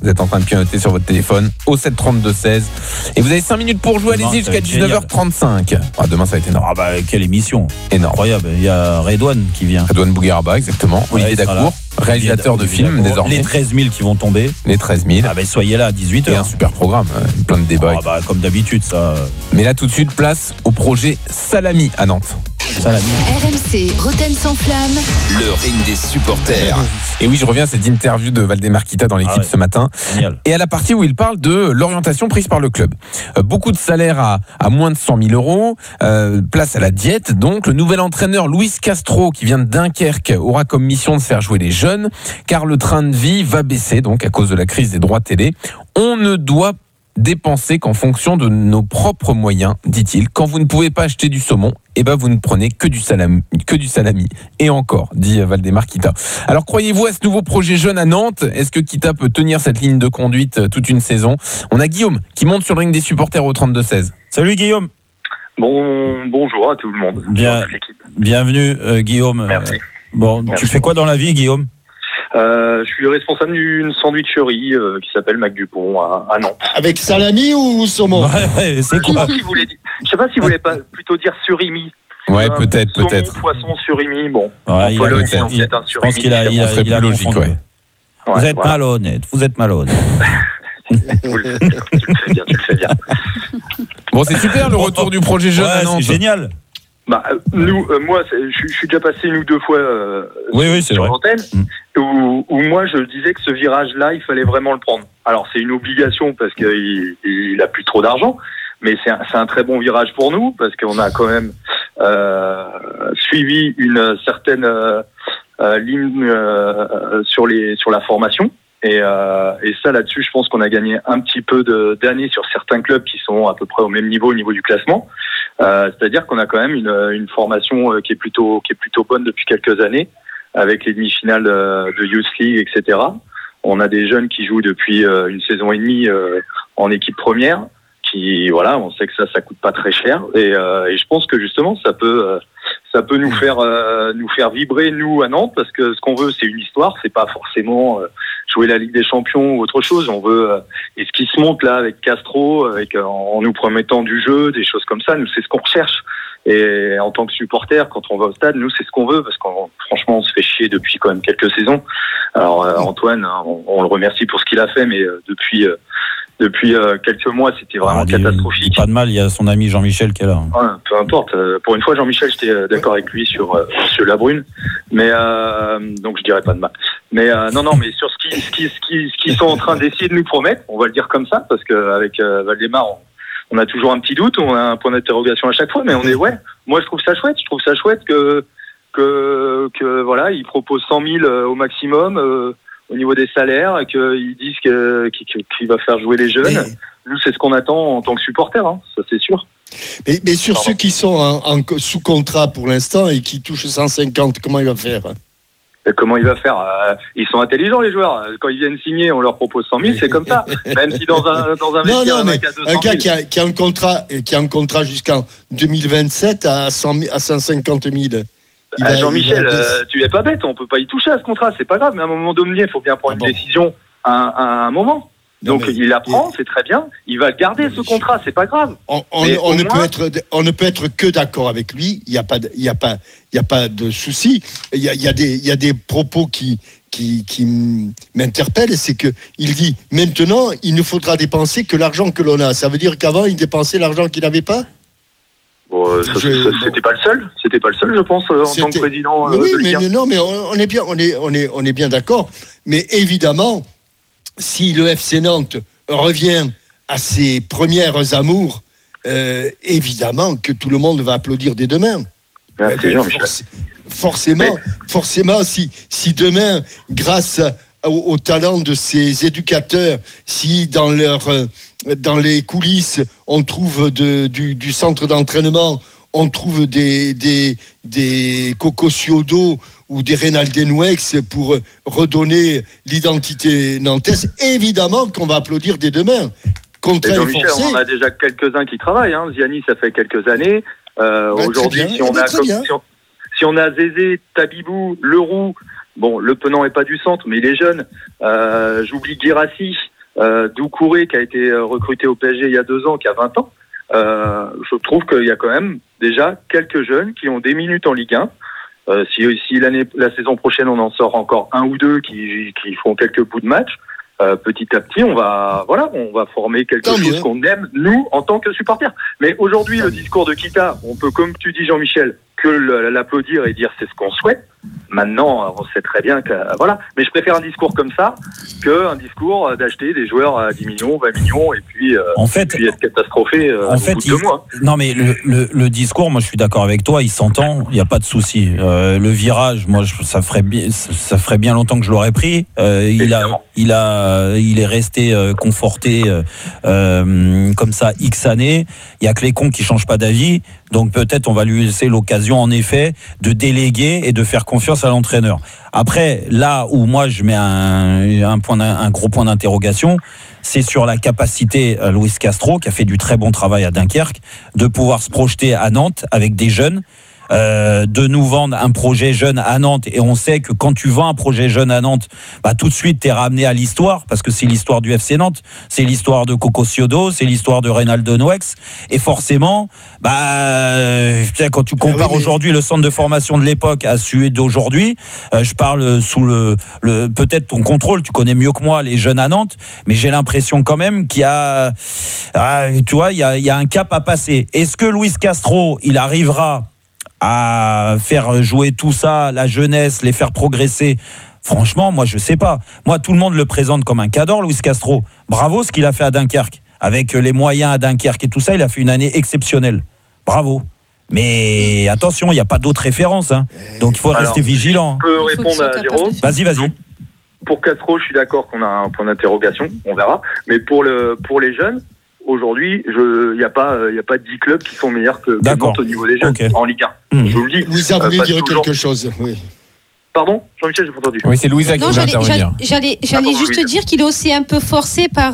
Vous êtes en train de pianoter sur votre téléphone au 732-16. Et vous avez 5 minutes pour jouer, allez-y, jusqu'à 19h35. Ah, demain, ça va être énorme. Ah bah, quelle émission. Énorme. Incroyable. Il y a Redouane qui vient. Redouane Bougueraba, exactement. Olivier Dacour, réalisateur de films, désormais. Les 13 000 qui vont tomber. Les 13 000. Ah bah, soyez là à 18h. Et un super programme, plein de débats. Ah bah, comme d'habitude, ça. Mais là, tout de suite, place au projet Salami à Nantes. Salami. RMC, Rotten sans flamme. Le ring des supporters. Et oui, je reviens à cette interview de Valdemar Kita dans l'équipe ce matin. Génial. Et à la partie où il parle de l'orientation prise par le club. Beaucoup de salaires à moins de 100 000 euros. Place à la diète. Donc, le nouvel entraîneur Luis Castro, qui vient de Dunkerque, aura comme mission de faire jouer les jeunes, car le train de vie va baisser, donc à cause de la crise des droits télé. On ne doit dépenser qu'en fonction de nos propres moyens, dit-il. Quand vous ne pouvez pas acheter du saumon, eh ben vous ne prenez que du salami. Et encore, dit Valdemar Kita. Alors croyez-vous à ce nouveau projet jeune à Nantes ? Est-ce que Kita peut tenir cette ligne de conduite toute une saison ? On a Guillaume qui monte sur le ring des supporters au 32-16. Salut Guillaume. Bonjour à tout le monde. Bienvenue Guillaume. Merci. Tu fais quoi dans la vie Guillaume ? Je suis responsable d'une sandwicherie qui s'appelle Mac Dupont à Nantes. Avec salami ou saumon ? C'est quoi ? Je sais pas si vous voulez pas plutôt dire surimi. Ouais, peut-être. Poisson surimi, bon. Ouais, je pense qu'il a plus logique, ouais. Vous êtes malhonnête. Tu le fais bien. Bon, c'est super le retour du projet jeune à Nantes. C'est génial. Moi, je suis déjà passé une ou deux fois sur l'antenne, où moi je disais que ce virage-là, il fallait vraiment le prendre. Alors c'est une obligation parce qu'il a plus trop d'argent, mais c'est un très bon virage pour nous parce qu'on a quand même suivi une certaine ligne sur la formation. Et ça, là-dessus, je pense qu'on a gagné un petit peu d'années sur certains clubs qui sont à peu près au même niveau au niveau du classement. C'est-à-dire qu'on a quand même une formation qui est plutôt bonne depuis quelques années, avec les demi-finales de Youth League, etc. On a des jeunes qui jouent depuis une saison et demie en équipe première, on sait que ça coûte pas très cher. Et je pense que justement, ça peut nous faire vibrer, nous, à Nantes, parce que ce qu'on veut, c'est une histoire, c'est pas forcément jouer la Ligue des Champions ou autre chose. On veut, et ce qui se monte là avec Castro, en nous promettant du jeu, des choses comme ça, nous, c'est ce qu'on recherche. Et en tant que supporter, quand on va au stade, nous, c'est ce qu'on veut, parce franchement, on se fait chier depuis quand même quelques saisons. Alors, Antoine, on le remercie pour ce qu'il a fait, mais depuis quelques mois, c'était vraiment catastrophique. Pas de mal, il y a son ami Jean-Michel qui est là. Ouais, peu importe. Pour une fois, Jean-Michel, j'étais d'accord avec lui sur Labrune, mais donc je dirais pas de mal. Mais mais sur ce qu'ils sont en train d'essayer de nous promettre, on va le dire comme ça, parce qu'avec Valdemar, on a toujours un petit doute, on a un point d'interrogation à chaque fois, mais moi je trouve ça chouette. Je trouve ça chouette que voilà, ils proposent 100 000 au maximum. Au niveau des salaires, qu'ils disent qu'il va faire jouer les jeunes. Nous, c'est ce qu'on attend en tant que supporter, ça c'est sûr. Mais sur ceux qui sont sous contrat pour l'instant et qui touchent 150, comment il va faire ? Comment il va faire ? Ils sont intelligents, les joueurs. Quand ils viennent signer, on leur propose 100 000, c'est comme ça. Même si dans un vestiaire, un mec à 200 000. Un gars qui a un contrat jusqu'en 2027 à 150 000. Jean-Michel, tu es pas bête, on peut pas y toucher à ce contrat, c'est pas grave, mais à un moment donné, il faut bien prendre une décision à un moment. Donc il la prend, c'est très bien, il va garder ce contrat, c'est pas grave. On ne peut être que d'accord avec lui, il y a pas de souci. Il y a des propos qui m'interpellent, c'est que il dit maintenant, il ne faudra dépenser que l'argent que l'on a. Ça veut dire qu'avant, il dépensait l'argent qu'il n'avait pas ? Bon, c'était pas le seul, je pense, en tant que président. Mais on est bien d'accord. Mais évidemment, si le FC Nantes revient à ses premières amours, évidemment que tout le monde va applaudir dès demain. Merci Jean-Michel. Forcément, si demain, grâce au talent de ces éducateurs, si dans les coulisses on trouve du centre d'entraînement, on trouve des Coco Ciodo ou des Reynaldez Nouex pour redonner l'identité nantaise, évidemment qu'on va applaudir dès demain. Jean-Michel, on en a déjà quelques-uns qui travaillent. Ziani, ça fait quelques années. Aujourd'hui, si on a Zézé, Tabibou, Leroux, bon, Le Penant est pas du centre, mais il est jeune. J'oublie Guirassi. Doucouré qui a été recruté au PSG il y a 2 ans, qui a 20 ans. Je trouve qu'il y a quand même déjà quelques jeunes qui ont des minutes en Ligue 1. Si la saison prochaine on en sort encore 1 ou 2 qui font quelques bouts de match, petit à petit on va former quelque chose qu'on aime nous en tant que supporters. Mais aujourd'hui le discours de Kita, on peut, comme tu dis Jean-Michel, que l'applaudir et dire c'est ce qu'on souhaite. Maintenant, on sait très bien que voilà. Mais je préfère un discours comme ça qu'un discours d'acheter des joueurs à 10 millions, 20 millions et puis être catastrophé au bout de 2 mois. Non, mais le discours, moi je suis d'accord avec toi, il s'entend, il n'y a pas de souci. Le virage, moi ça ferait bien longtemps que je l'aurais pris. Il est resté conforté comme ça X années. Il y a que les cons qui changent pas d'avis. Donc peut-être on va lui laisser l'occasion en effet de déléguer et de faire confiance à l'entraîneur. Après, là où moi je mets un gros point d'interrogation, c'est sur la capacité Luis Castro, qui a fait du très bon travail à Dunkerque, de pouvoir se projeter à Nantes avec des jeunes, de nous vendre un projet jeune à Nantes. Et on sait que quand tu vends un projet jeune à Nantes, bah tout de suite t'es ramené à l'histoire, parce que c'est l'histoire du FC Nantes, c'est l'histoire de Coco Ciodo, c'est l'histoire de Reynaldo Noex, et forcément quand tu compares aujourd'hui le centre de formation de l'époque à celui d'aujourd'hui, je parle sous le peut-être ton contrôle, tu connais mieux que moi les jeunes à Nantes, mais j'ai l'impression quand même qu'il y a tu vois, il y a un cap à passer. Est-ce que Luis Castro il arrivera à faire jouer tout ça, la jeunesse, les faire progresser? Franchement, moi je sais pas. Moi tout le monde le présente comme un cadre, Luis Castro. Bravo ce qu'il a fait à Dunkerque, avec les moyens à Dunkerque et tout ça, il a fait une année exceptionnelle. Bravo. Mais attention, il n'y a pas d'autres références, hein. Donc il faut rester vigilant. Je peux répondre à Jérôme. Vas-y. Pour Castro, je suis d'accord qu'on a un point d'interrogation, on verra. Mais pour les jeunes, aujourd'hui, il n'y a pas 10 clubs qui sont meilleurs que Nantes au niveau des jeunes en Ligue 1. Je vous le dis. Louisa voulait dire quelque chose. Oui. Pardon, Jean-Michel, j'ai pas entendu. Oui, c'est Louisa qui veut intervenir. J'allais juste dire qu'il est aussi un peu forcé par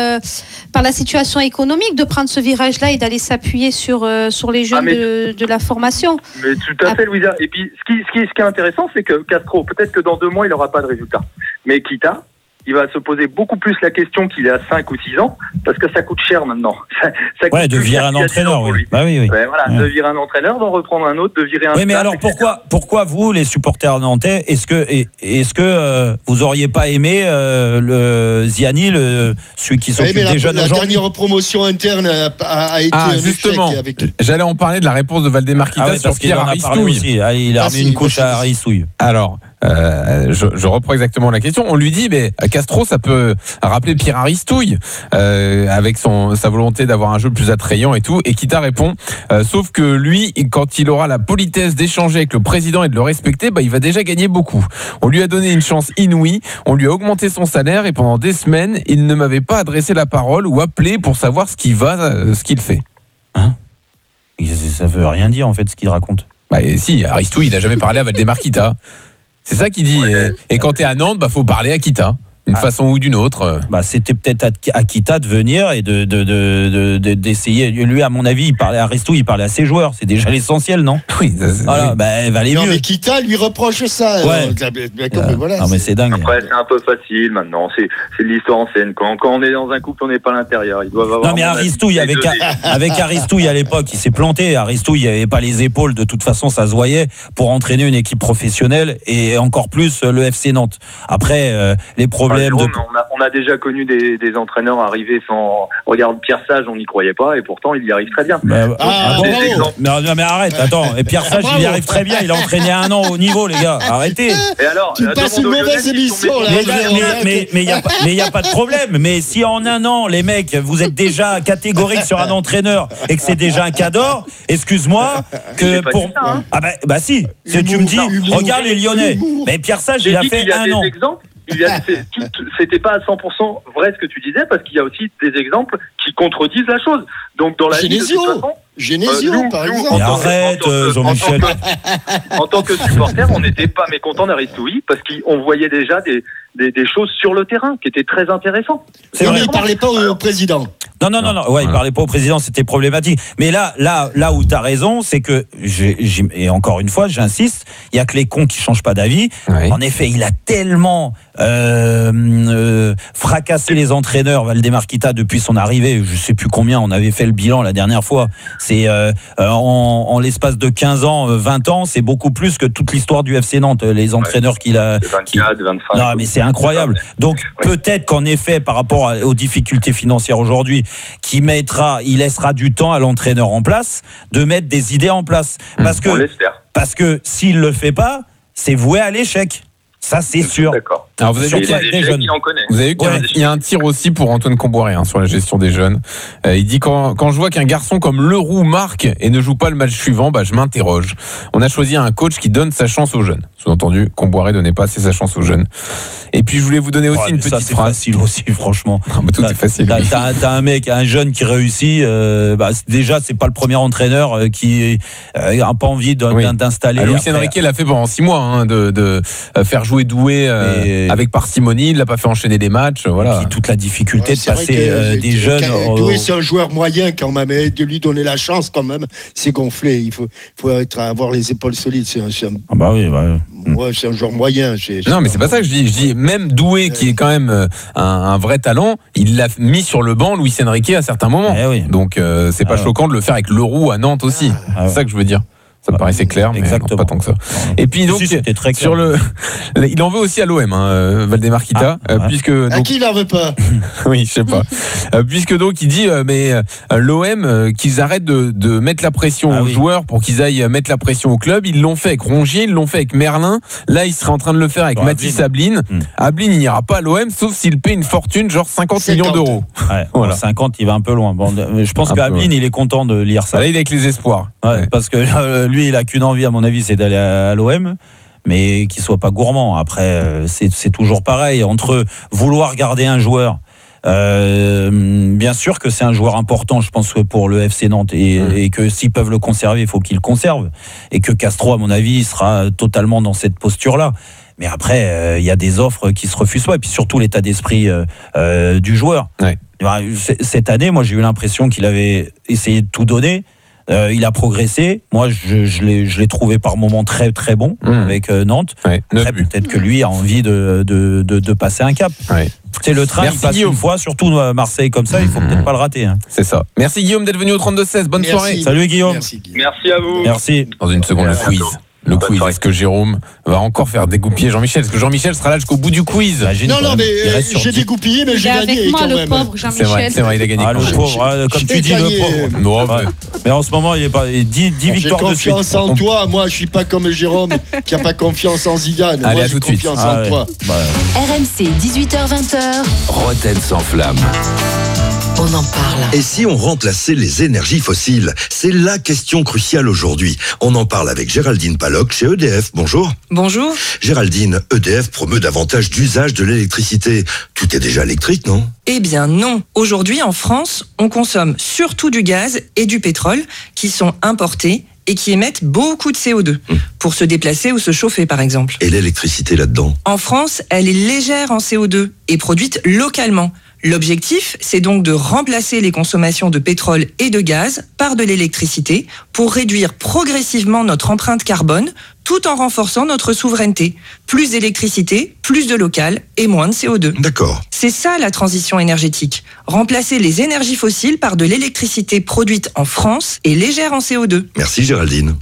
la situation économique de prendre ce virage-là et d'aller s'appuyer sur les jeunes de la formation. Mais tout à fait, Louisa. Et puis, ce qui est intéressant, c'est que Castro, peut-être que dans 2 mois, il n'aura pas de résultat. Mais Kita, il va se poser beaucoup plus la question qu'il est à 5 ou 6 ans, parce que ça coûte cher maintenant. Ça coûte de virer un entraîneur, oui. Bah oui. Ouais, voilà, de virer un entraîneur, d'en reprendre un autre, de virer un. Oui, mais alors pourquoi vous, les supporters nantais, est-ce que vous auriez pas aimé le Ziani, celui qui s'occupe des jeunes aujourd'hui? La dernière promotion interne a été un justement, échec. J'allais en parler de la réponse de Valdemar Kita sur Pierre Aristouille. Il a remis une couche à Aristouille. Alors, je reprends exactement la question. On lui dit, mais Castro, ça peut rappeler Pierre Aristouille, avec sa volonté d'avoir un jeu plus attrayant et tout. Et Kita répond, sauf que lui, quand il aura la politesse d'échanger avec le président et de le respecter, il va déjà gagner beaucoup. On lui a donné une chance inouïe, on lui a augmenté son salaire et pendant des semaines, il ne m'avait pas adressé la parole ou appelé pour savoir ce qu'il fait. Hein? Ça veut rien dire en fait ce qu'il raconte. Si, Aristouille, il n'a jamais parlé à Valdemar Kita. C'est ça qu'il dit. Et quand t'es à Nantes, faut parler à Kita. D'une façon ou d'une autre. C'était peut-être à Kita de venir et d'essayer. Lui, à mon avis, Aristouille, il parlait à ses joueurs. C'est déjà l'essentiel, non? Oui. Voilà, valait mieux. Mais Kita lui reproche ça. Ouais. Voilà, non, mais c'est dingue. Après, c'est un peu facile maintenant. C'est de l'histoire ancienne. Quand on est dans un couple, on n'est pas à l'intérieur. Ils doivent avoir. Non, mais Aristouille, avec Aristouille à l'époque, il s'est planté. Aristouille, il n'avait pas les épaules. De toute façon, ça se voyait pour entraîner une équipe professionnelle et encore plus le FC Nantes. Après, les problèmes. On a déjà connu des entraîneurs arriver sans. Regarde Pierre Sage, on n'y croyait pas et pourtant il y arrive très bien. Non mais arrête, attends. Et Pierre Sage, il y arrive très bien. Il a entraîné 1 an au niveau, les gars. Arrêtez. Et alors, tu passes une mauvaise émission là. Mais il y a pas de problème. Mais si en 1 an, les mecs, vous êtes déjà catégorique sur un entraîneur et que c'est déjà un cadeau, excuse-moi que pour. Ça, hein. Si. Tu me dis, regarde les Lyonnais. Mais Pierre Sage, il a fait 1 an. C'était pas à 100% vrai ce que tu disais parce qu'il y a aussi des exemples qui contredisent la chose. Donc dans la Genesio, par exemple. Arrête, Jean-Michel. En tant que supporter, on n'était pas mécontent d'Aristouille parce qu'on voyait déjà des choses sur le terrain qui étaient très intéressantes. Mais il parlait pas au président. Non. Ouais, il parlait pas au président, c'était problématique. Mais là où t'as raison, c'est que et encore une fois, j'insiste, il y a que les cons qui changent pas d'avis. Oui. En effet, il a tellement fracasser les entraîneurs. Valdemar Kita, depuis son arrivée, je sais plus combien, on avait fait le bilan la dernière fois. C'est en l'espace de 15 ans, 20 ans, c'est beaucoup plus que toute l'histoire du FC Nantes. Les entraîneurs qu'il a... 24, 25. Non, mais c'est incroyable. Donc, peut-être qu'en effet, par rapport aux difficultés financières aujourd'hui, il laissera du temps à l'entraîneur en place de mettre des idées en place. Parce que s'il le fait pas, c'est voué à l'échec. Ça, c'est sûr. D'accord. Alors, vous avez vu qu'il y a un tir aussi pour Antoine Comboiré sur la gestion des jeunes. Il dit quand je vois qu'un garçon comme Leroux marque et ne joue pas le match suivant, je m'interroge. On a choisi un coach qui donne sa chance aux jeunes. Sous-entendu, Comboiré donnait pas assez sa chance aux jeunes. Et puis je voulais vous donner aussi une petite phrase. Facile aussi, franchement. Tout est facile. T'as un jeune qui réussit. Déjà, c'est pas le premier entraîneur qui a pas envie d'installer. Luis Enrique l'a fait pendant 6 mois de faire jouer Doué avec parcimonie. Il l'a pas fait enchaîner des matches. Voilà. Et puis, toute la difficulté de passer des jeunes. Doué, c'est un joueur moyen quand même. Et de lui donner la chance quand même, c'est gonflé. Il faut avoir les épaules solides. C'est un joueur moyen. Non, mais c'est pas ça que je dis. Je dis même Doué, qui est quand même un vrai talent, il l'a mis sur le banc, Luis Enrique, à certains moments. Donc c'est pas choquant de le faire avec Leroux à Nantes aussi. C'est ça que je veux dire. Ça me paraissait clair, mais non, pas tant que ça. Et puis donc, sur il en veut aussi à l'OM, Valdemar Kita, puisque donc, à qui il en veut pas? Oui, je sais pas. Puisque donc il dit, mais l'OM qu'ils arrêtent de mettre la pression aux joueurs pour qu'ils aillent mettre la pression au club. Ils l'ont fait avec Rongier, ils l'ont fait avec Merlin. Là, ils seraient en train de le faire avec Mathis Ablin. Ablin, il n'ira pas à l'OM, sauf s'il paie une fortune, genre 50 millions d'euros. Ouais, voilà. 50, il va un peu loin. Bon, je pense qu'Ablin, il est content de lire ça. Là, il est avec les espoirs. Parce que lui, il a qu'une envie, à mon avis, c'est d'aller à l'OM, mais qu'il soit pas gourmand. Après, c'est toujours pareil. Entre vouloir garder un joueur, bien sûr que c'est un joueur important, je pense, pour le FC Nantes, et que s'ils peuvent le conserver, il faut qu'ils le conservent. Et que Castro, à mon avis, sera totalement dans cette posture-là. Mais après, il y a des offres qui se refusent pas. Et puis surtout, l'état d'esprit du joueur. Cette année, moi, j'ai eu l'impression qu'il avait essayé de tout donner. Il a progressé. Moi, je l'ai trouvé par moments très très bon avec Nantes. Après, peut-être que lui a envie de passer un cap. C'est le train, il passe Guillaume. Une fois, surtout Marseille comme ça, il faut peut-être pas le rater. C'est ça. Merci Guillaume d'être venu au 32-16. Bonne soirée. Salut Guillaume. Merci à vous. Merci. Dans une seconde, le quiz. Le quiz, est-ce que Jérôme va encore faire dégoupiller Jean-Michel? Est-ce que Jean-Michel sera là jusqu'au bout du quiz? Non, mais j'ai dégoupillé, mais j'ai gagné. Avec moi, quand le même. pauvre Jean-Michel. C'est vrai, il a gagné. Le pauvre, comme tu dis, le pauvre. Non, mais en ce moment, il est pas 10 victoires de suite. J'ai confiance en toi. Moi, je suis pas comme Jérôme qui a pas confiance en Zidane. Allez, moi, à j'ai tout de suite. confiance en toi. RMC, 18h-20h. Rotten sans flamme. On en parle. Et si on remplaçait les énergies fossiles? C'est la question cruciale aujourd'hui. On en parle avec Géraldine Paloc chez EDF. Bonjour. Bonjour. Géraldine, EDF promeut davantage d'usage de l'électricité. Tout est déjà électrique, non? Eh bien non. Aujourd'hui, en France, on consomme surtout du gaz et du pétrole qui sont importés et qui émettent beaucoup de CO2 pour se déplacer ou se chauffer, par exemple. Et l'électricité là-dedans? En France, elle est légère en CO2 et produite localement. L'objectif, c'est donc de remplacer les consommations de pétrole et de gaz par de l'électricité pour réduire progressivement notre empreinte carbone tout en renforçant notre souveraineté. Plus d'électricité, plus de local et moins de CO2. D'accord. C'est ça la transition énergétique. Remplacer les énergies fossiles par de l'électricité produite en France et légère en CO2. Merci Géraldine.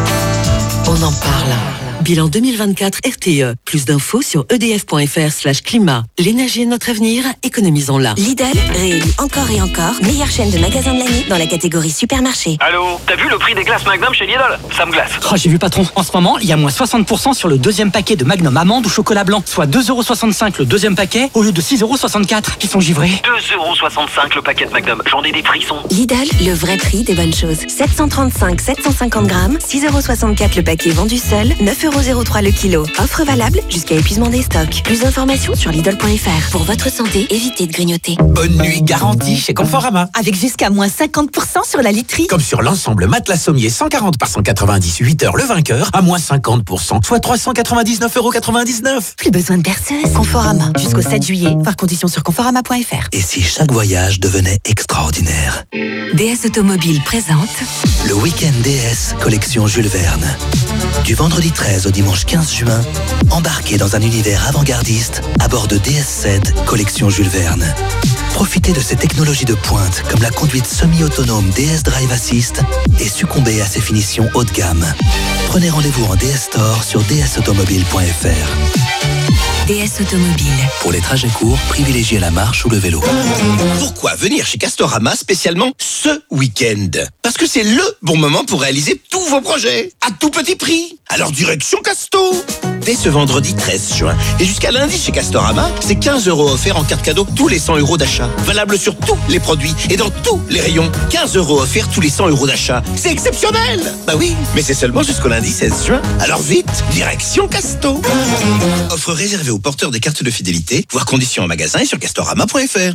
On en parle. Bilan 2024 RTE. Plus d'infos sur edf.fr/climat. L'énergie est notre avenir, économisons-la. Lidl réélu encore et encore meilleure chaîne de magasins de l'année dans la catégorie supermarché. Allô, t'as vu le prix des glaces Magnum chez Lidl? Ça me glace. Oh, j'ai vu patron. En ce moment, il y a moins 60% sur le deuxième paquet de Magnum amande ou chocolat blanc. Soit 2,65€ le deuxième paquet au lieu de 6,64€ qui sont givrés. 2,65€ le paquet de Magnum. J'en ai des frissons. Lidl, le vrai prix des bonnes choses. 735, 750 grammes, 6,64€ le paquet vendu seul, 9,03€ le kilo. Offre valable jusqu'à épuisement des stocks. Plus d'informations sur Lidl.fr. Pour votre santé, évitez de grignoter. Bonne nuit garantie chez Conforama. Avec jusqu'à moins 50% sur la literie. Comme sur l'ensemble matelas sommier 140 par 190, 8 heures le vainqueur, à moins 50%, soit 399,99€. Plus besoin de perceuse. Conforama. Jusqu'au 7 juillet. Voir conditions sur conforama.fr. Et si chaque voyage devenait extraordinaire? DS Automobile présente le week-end DS collection Jules Verne. Du vendredi 13 13 au dimanche 15 juin, embarquez dans un univers avant-gardiste à bord de DS7 collection Jules Verne. Profitez de ces technologies de pointe comme la conduite semi-autonome DS Drive Assist et succombez à ses finitions haut de gamme. Prenez rendez-vous en DS Store sur dsautomobile.fr. DS Automobile. Pour les trajets courts, privilégiez la marche ou le vélo. Pourquoi venir chez Castorama spécialement ce week-end? Parce que c'est le bon moment pour réaliser tous vos projets à tout petit prix. Alors direction Casto. Dès ce vendredi 13 juin et jusqu'à lundi chez Castorama, c'est 15 € offerts en carte cadeau tous les 100 € d'achat. Valable sur tous les produits et dans tous les rayons. 15 € offerts tous les 100 € d'achat. C'est exceptionnel. Bah oui, mais c'est seulement jusqu'au lundi 16 juin. Alors vite, direction Casto. Offre réservée aux porteurs des cartes de fidélité. Voir conditions en magasin et sur castorama.fr.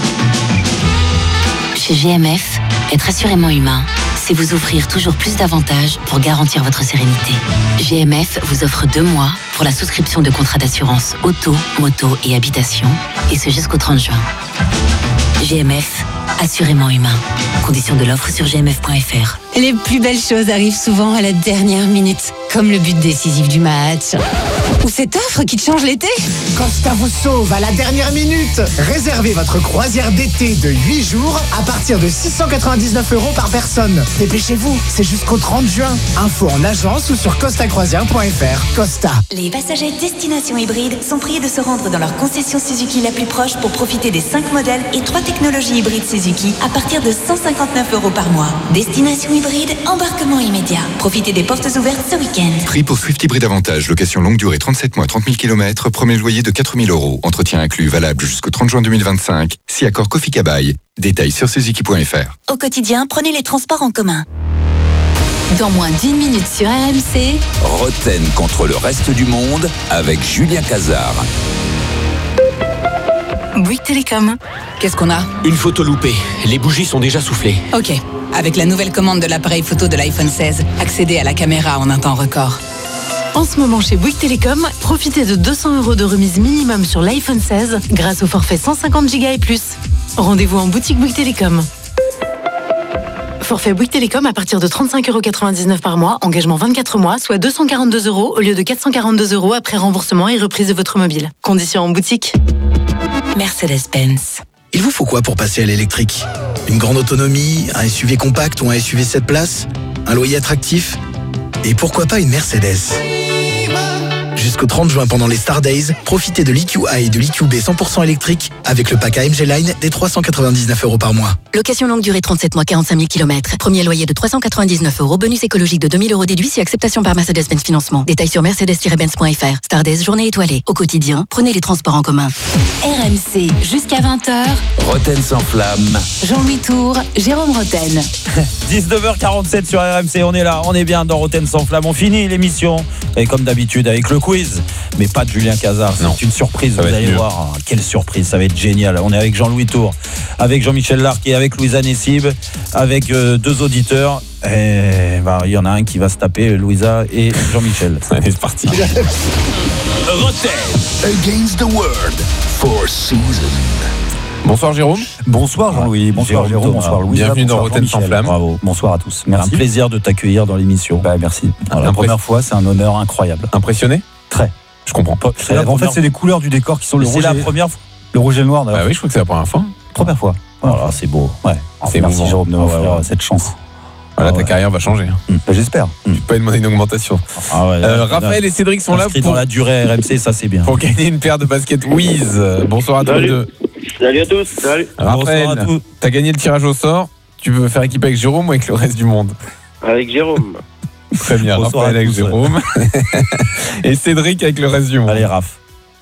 Chez GMF, être assurément humain, c'est vous offrir toujours plus d'avantages pour garantir votre sérénité. GMF vous offre 2 mois pour la souscription de contrats d'assurance auto, moto et habitation, et ce jusqu'au 30 juin. GMF, assurément humain. Conditions de l'offre sur gmf.fr. Les plus belles choses arrivent souvent à la dernière minute, comme le but décisif du match. Ou cette offre qui te change l'été. Costa vous sauve à la dernière minute. Réservez votre croisière d'été de 8 jours à partir de 699 € par personne. Dépêchez-vous, c'est jusqu'au 30 juin. Info en agence ou sur costacroisière.fr. Costa. Les passagers destination hybride sont priés de se rendre dans leur concession Suzuki la plus proche pour profiter des 5 modèles et 3 technologies hybrides Suzuki à partir de 159 € par mois. Destination hybride, embarquement immédiat. Profitez des portes ouvertes ce week-end. Prix pour Swift Hybride Avantage, location longue durée 37 mois, 30 000 km, premier loyer de 4 000 €. Entretien inclus, valable jusqu'au 30 juin 2025. Si accord Kofi Kabaï. Détails sur suzuki.fr. Au quotidien, prenez les transports en commun. Dans moins d'1 minute sur RMC. Roten contre le reste du monde avec Julien Cazard. Bouygues Télécom. Qu'est-ce qu'on a? Une photo loupée. Les bougies sont déjà soufflées. Ok. Avec la nouvelle commande de l'appareil photo de l'iPhone 16, accédez à la caméra en un temps record. En ce moment chez Bouygues Télécom, profitez de 200 € de remise minimum sur l'iPhone 16 grâce au forfait 150 Go et plus. Rendez-vous en boutique Bouygues Télécom. Forfait Bouygues Télécom à partir de 35,99 € par mois, engagement 24 mois, soit 242 € au lieu de 442 € après remboursement et reprise de votre mobile. Conditions en boutique. Mercedes-Benz. Il vous faut quoi pour passer à l'électrique? Une grande autonomie, un SUV compact ou un SUV 7 places? Un loyer attractif? Et pourquoi pas une Mercedes? Jusqu'au 30 juin pendant les Star Days, profitez de l'EQA et de l'EQB 100% électrique avec le pack AMG Line des 399 € par mois. Location longue durée 37 mois, 45 000 km. Premier loyer de 399 €. Bonus écologique de 2 000 € déduit si acceptation par Mercedes-Benz Financement. Détails sur mercedes-benz.fr. Star Days, journée étoilée. Au quotidien, prenez les transports en commun. RMC, jusqu'à 20h. Roten sans flamme. Jean-Louis Tour, Jérôme Roten. 19h47 sur RMC, on est là, on est bien dans Roten sans flamme. On finit l'émission, et comme d'habitude, avec le quiz, mais pas de Julien Cazard. C'est une surprise, vous allez voir. Ah, quelle surprise, ça va être génial. On est avec Jean-Louis Tour, avec Jean-Michel Larquet, avec Louisa Nessib, avec 2 auditeurs. Et il y en a un qui va se taper, Louisa et Jean-Michel. Allez, c'est parti. Roten Against the World, 4 seasons. Bonsoir Jérôme. Bonsoir Jean-Louis. Bonsoir Jérôme. Bonsoir Louis. Bienvenue dans Roten sans flamme. Bravo. Bonsoir à tous. Merci. Un plaisir de t'accueillir dans l'émission. Merci. La première fois, c'est un honneur incroyable. Impressionné? Très. Je comprends pas. En fait, c'est les couleurs du décor qui sont le rouge. C'est la première fois. Le rouge et le noir. Bah oui, je crois que c'est la première fois. Première fois. Voilà, c'est beau. Ouais. C'est merci bon. Jérôme de m'offrir cette chance. Voilà, ta carrière va changer. J'espère. Tu peux pas demander une augmentation. Raphaël et Cédric sont là pour dans la durée RMC, ça c'est bien. Pour gagner une paire de baskets Wiz. Bonsoir à tous les deux. Salut à tous. Salut. Raphaël, t'as gagné le tirage au sort. Tu veux faire équipe avec Jérôme ou avec le reste du monde? Avec Jérôme. Très bien, Bonsoir Raphaël avec Jérôme. Et Cédric avec le reste du monde. Allez, Raph.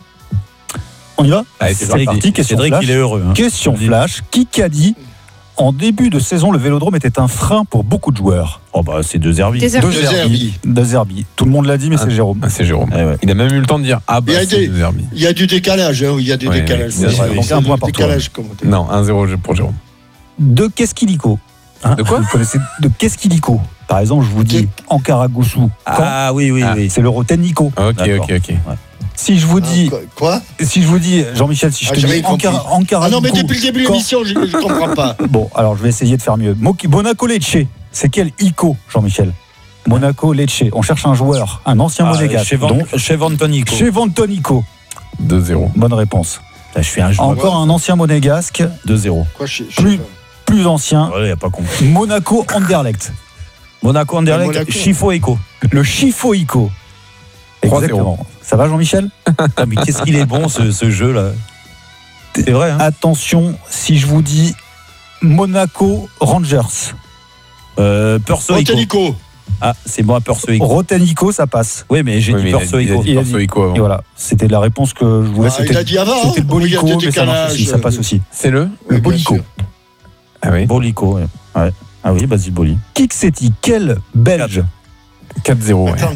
On y va? Allez, c'est parti. Cédric, il est heureux. Question flash. Qui a dit en début de saison, le vélodrome était un frein pour beaucoup de joueurs? Oh bah c'est De Zerbi. De Zerbi. Tout le monde l'a dit, mais c'est Jérôme. C'est Jérôme. Il a même eu le temps de dire c'est De Zerbi. Il y a du décalage. Il y a du décalage. C'est un point pour toi. Non, 1-0 pour Jérôme. De Keskilico. De quoi? Vous connaissez de Keskilico. Par exemple, je vous dis Ankara-Gusu. Ah oui. C'est le Roten Nico. Ok. Si je vous dis. Quoi? Si je vous dis, Jean-Michel, si je te dis Ankara. Ah non, mais depuis le début de l'émission, je ne comprends pas. Bon, alors je vais essayer de faire mieux. Bonaco Lecce, c'est quel ICO, Jean-Michel? Monaco, Lecce. On cherche un joueur, un ancien monégasque. Chez Vantonico. Chez Vantonico. 2-0. Bonne réponse. Là, je suis un joueur. Encore un ancien monégasque. 2-0. Quoi, Plus ancien. Ouais, y a pas compris. Monaco Anderlecht. Monaco Anderlecht. Chifo Eco. Le Chifo Eco. Exactement. Ça va, Jean-Michel? Ah, mais qu'est-ce qu'il est bon ce jeu là. C'est vrai. Hein. Attention, si je vous dis Monaco Rangers. Perso Rotenico. Ah, c'est moi, Perso Eco. Rotenico, ça passe. Oui, mais j'ai dit Perso Eco. Et voilà, c'était la réponse que je voulais. Il a dit avant. C'était le Bolico, mais ça marche aussi, ça passe aussi. C'est le Bolico. Ah oui. Bolico, ouais. Ah oui, Basile Boli. Kiksetti, quel Belge 4-0. Attends,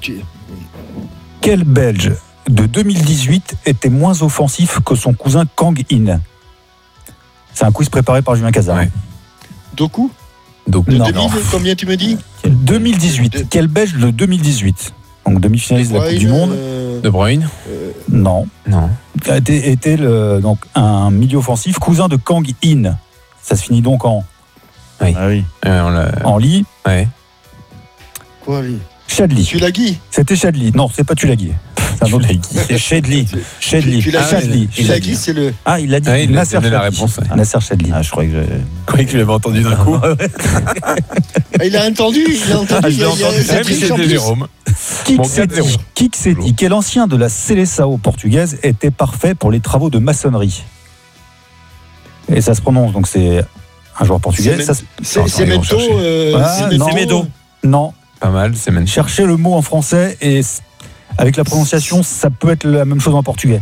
Quel Belge de 2018 était moins offensif que son cousin Kang In? C'est un quiz préparé par Julien Cazard. Ouais. Doku. Non. Combien tu me dis? 2018. Quel Belge de 2018? Donc demi-finaliste de la Coupe du Monde. De Bruyne. Non. Était donc un milieu offensif, cousin de Kang In. Ça se finit donc en. Oui. Ah oui. En Li. Ouais. Quoi, Li? Chadli. Tulagi. C'était Chadli. Non, c'est pas Tulagi. C'est un autre. C'est Chadli. Chadli. Tulagi, c'est le. Ah, il l'a dit. Il a Nasser donné la Chadli. réponse. Ouais. Nasser Chadli. Ah, je croyais que tu l'avais entendu d'un coup. Il a entendu. C'était Jérôme. Kiksetti, quel ancien de la Seleção portugaise était parfait pour les travaux de maçonnerie? Et ça se prononce, donc c'est un joueur portugais. C'est Mento. C'est Medo. Non. Pas mal, c'est Mento. Cherchez le mot en français et avec la prononciation, ça peut être la même chose en portugais.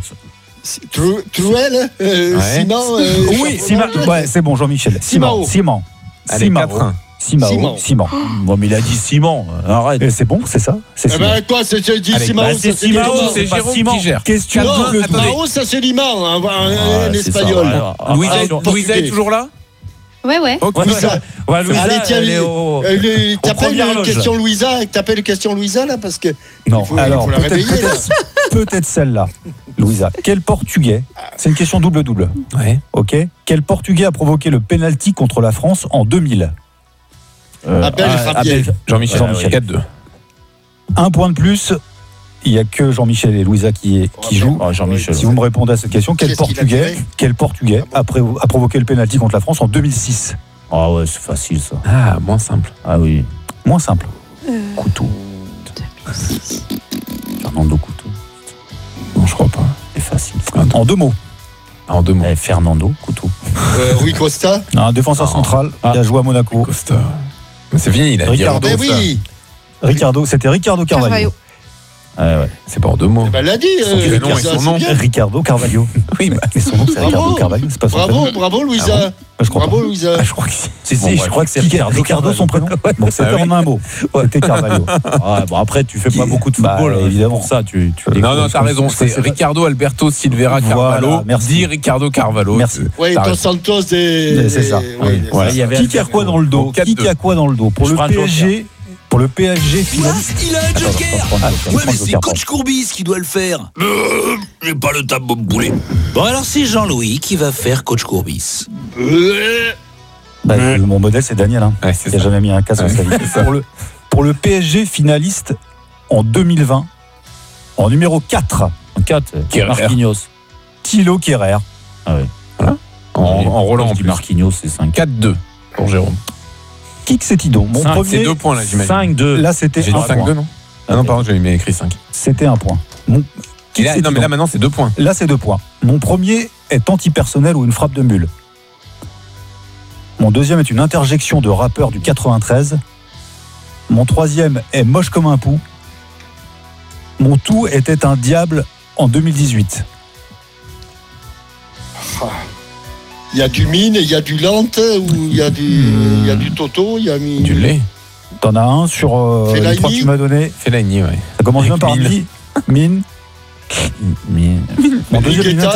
Truel, Simon. Oui, ouais, c'est bon, Jean-Michel. Simon. Allez, 4-1. Simon. Bon, mais il a dit Simon. Arrête. Et c'est bon, c'est ça? C'est Simon. Quoi, c'est dit Simon? C'est Simon, c'est Jérôme qui gère. Question double. Mao, ça c'est Liman, un espagnol. Louisa est toujours là? Ouais. Louisa. Allez, tiens, t'appelles question Louisa là parce que. Non, alors peut-être celle-là, Louisa. Quel Portugais? C'est une question double-double. Ouais. Ok. Quel Portugais a provoqué le penalty contre la France en 2000? Abel. Jean-Michel. 4-2. Un point de plus. Il n'y a que Jean-Michel et Louisa qui jouent. Si vous me répondez à cette question, quel Portugais a provoqué le pénalty contre la France en 2006? Ah ouais, c'est facile ça. Ah, moins simple. Ah oui. Moins simple. Couteau. 2006. Fernando Couteau. Non, je crois pas. C'est facile. En deux mots. Fernando Couteau. Rui Costa. Un défenseur central qui a joué à Monaco. Costa. C'est fini, il a Ricardo. C'était Ricardo Carvalho. Ouais. C'est pas en deux mots. Elle l'a dit. Son nom. Ricardo Carvalho. Oui, mais son nom c'est Ricardo Carvalho. C'est pas son prénom. Bravo Louisa. Je crois Bravo Louisa. Je crois que je crois que c'est Ricardo son prénom. Bon, c'était en un mot. C'était Carvalho. Bon, après tu fais pas beaucoup de football évidemment. Pour ça tu non, t'as raison. C'est Ricardo Alberto Silveira Carvalho. Merci Ricardo Carvalho. Merci. Oui, Dos Santos c'est ça. Qui a quoi dans le dos? Qui a quoi dans le dos? Pour le PSG. Pour le PSG finaliste. Il a un joker. Ouais, mais c'est coach Courbis qui doit le faire. J'ai pas le temps de me bouler. Bon, alors c'est Jean-Louis qui va faire coach Courbis. Mon modèle, c'est Daniel. Il n'a jamais mis un casque dans sa vie. Pour le PSG finaliste en 2020, en numéro 4. Marquinhos. Thilo Kehrer. Ah oui. Voilà. En Roland en plus. Marquinhos, c'est 5. 4-2 pour Jérôme. Kiksetti donc. Mon premier. C'est 2 points là, j'imagine. 5-2. Là, c'était 5-2, non? Ah non, pardon, j'avais écrit 5. C'était un point. Non, mais là, maintenant, c'est 2 points. Là, c'est 2 points. Mon premier est antipersonnel ou une frappe de mule. Mon deuxième est une interjection de rappeur du 93. Mon troisième est moche comme un pou. Mon tout était un diable en 2018. Il y a du mine, il y a du lente, ou il y a du toto, il y a du lait. T'en as un sur les 3 que tu m'as donné. Fellaini, ouais. Ça commence bien par mine. Minguesa,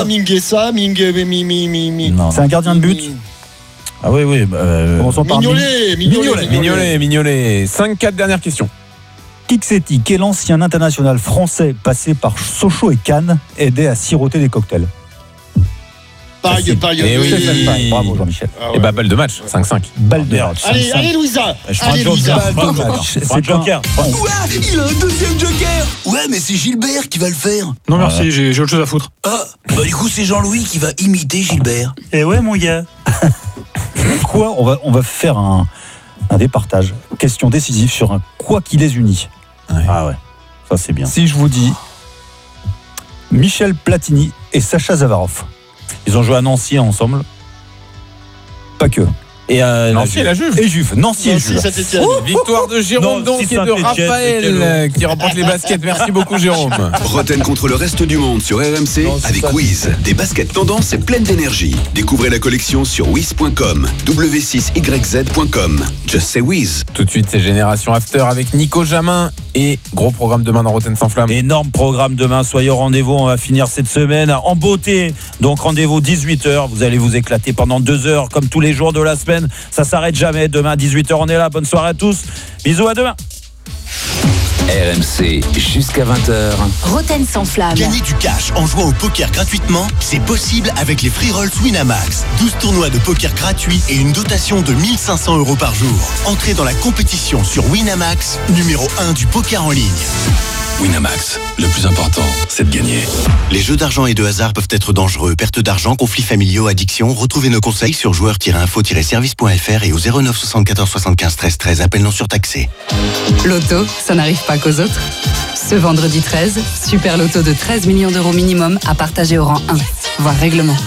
c'est un gardien de but. Ah oui. Commençons par Mignolet. 5-4 dernières questions. Kiksetti, quel ancien international français passé par Sochaux et Cannes aidait à siroter des cocktails? Paille. Oui. Bravo Jean-Michel. Et bah, balle de match, 5-5. Balle de match. Allez, Louisa. Je prends un joker. C'est Joker. Ouais, il a un deuxième joker. Ouais, mais c'est Gilbert qui va le faire. Non merci, j'ai autre chose à foutre. Ah, bah du coup c'est Jean-Louis qui va imiter Gilbert. Eh ouais mon gars. Quoi, on va faire un départage. Question décisive sur un quoi qui les unit. Ah ouais, ça c'est bien. Si je vous dis Michel Platini et Sacha Zavarov. Ils ont joué à Nancy ensemble. Pas que. Et Nancy et la Juve. Et Juve. Nancy et Juve. Victoire de Jérôme donc et de Raphaël qui remporte les baskets. Merci beaucoup Jérôme. Roten contre le reste du monde sur RMC avec Wiz. Des baskets tendances et pleines d'énergie. Découvrez la collection sur wiz.com, w6yz.com. Just say Wiz. Tout de suite c'est Génération After avec Nico Jamin et gros programme demain dans Roten sans flamme. Énorme programme demain, soyez au rendez-vous, on va finir cette semaine en beauté. Donc rendez-vous 18h, vous allez vous éclater pendant 2 heures comme tous les jours de la semaine. Ça s'arrête jamais, demain 18h on est là, bonne soirée à tous. Bisous, à demain. RMC jusqu'à 20h. Roten sans flamme. Gagner du cash en jouant au poker gratuitement, c'est possible avec les free rolls Winamax. 12 tournois de poker gratuits et une dotation de 1 500 € par jour. Entrez dans la compétition sur Winamax, numéro 1 du poker en ligne. Winamax, le plus important, c'est de gagner. Les jeux d'argent et de hasard peuvent être dangereux. Perte d'argent, conflits familiaux, addiction. Retrouvez nos conseils sur joueurs-info-service.fr et au 09 74 75 13 13. Appel non surtaxé. Loto, ça n'arrive pas qu'aux autres. Ce vendredi 13, super loto de 13 millions d'euros minimum à partager au rang 1, voire règlement.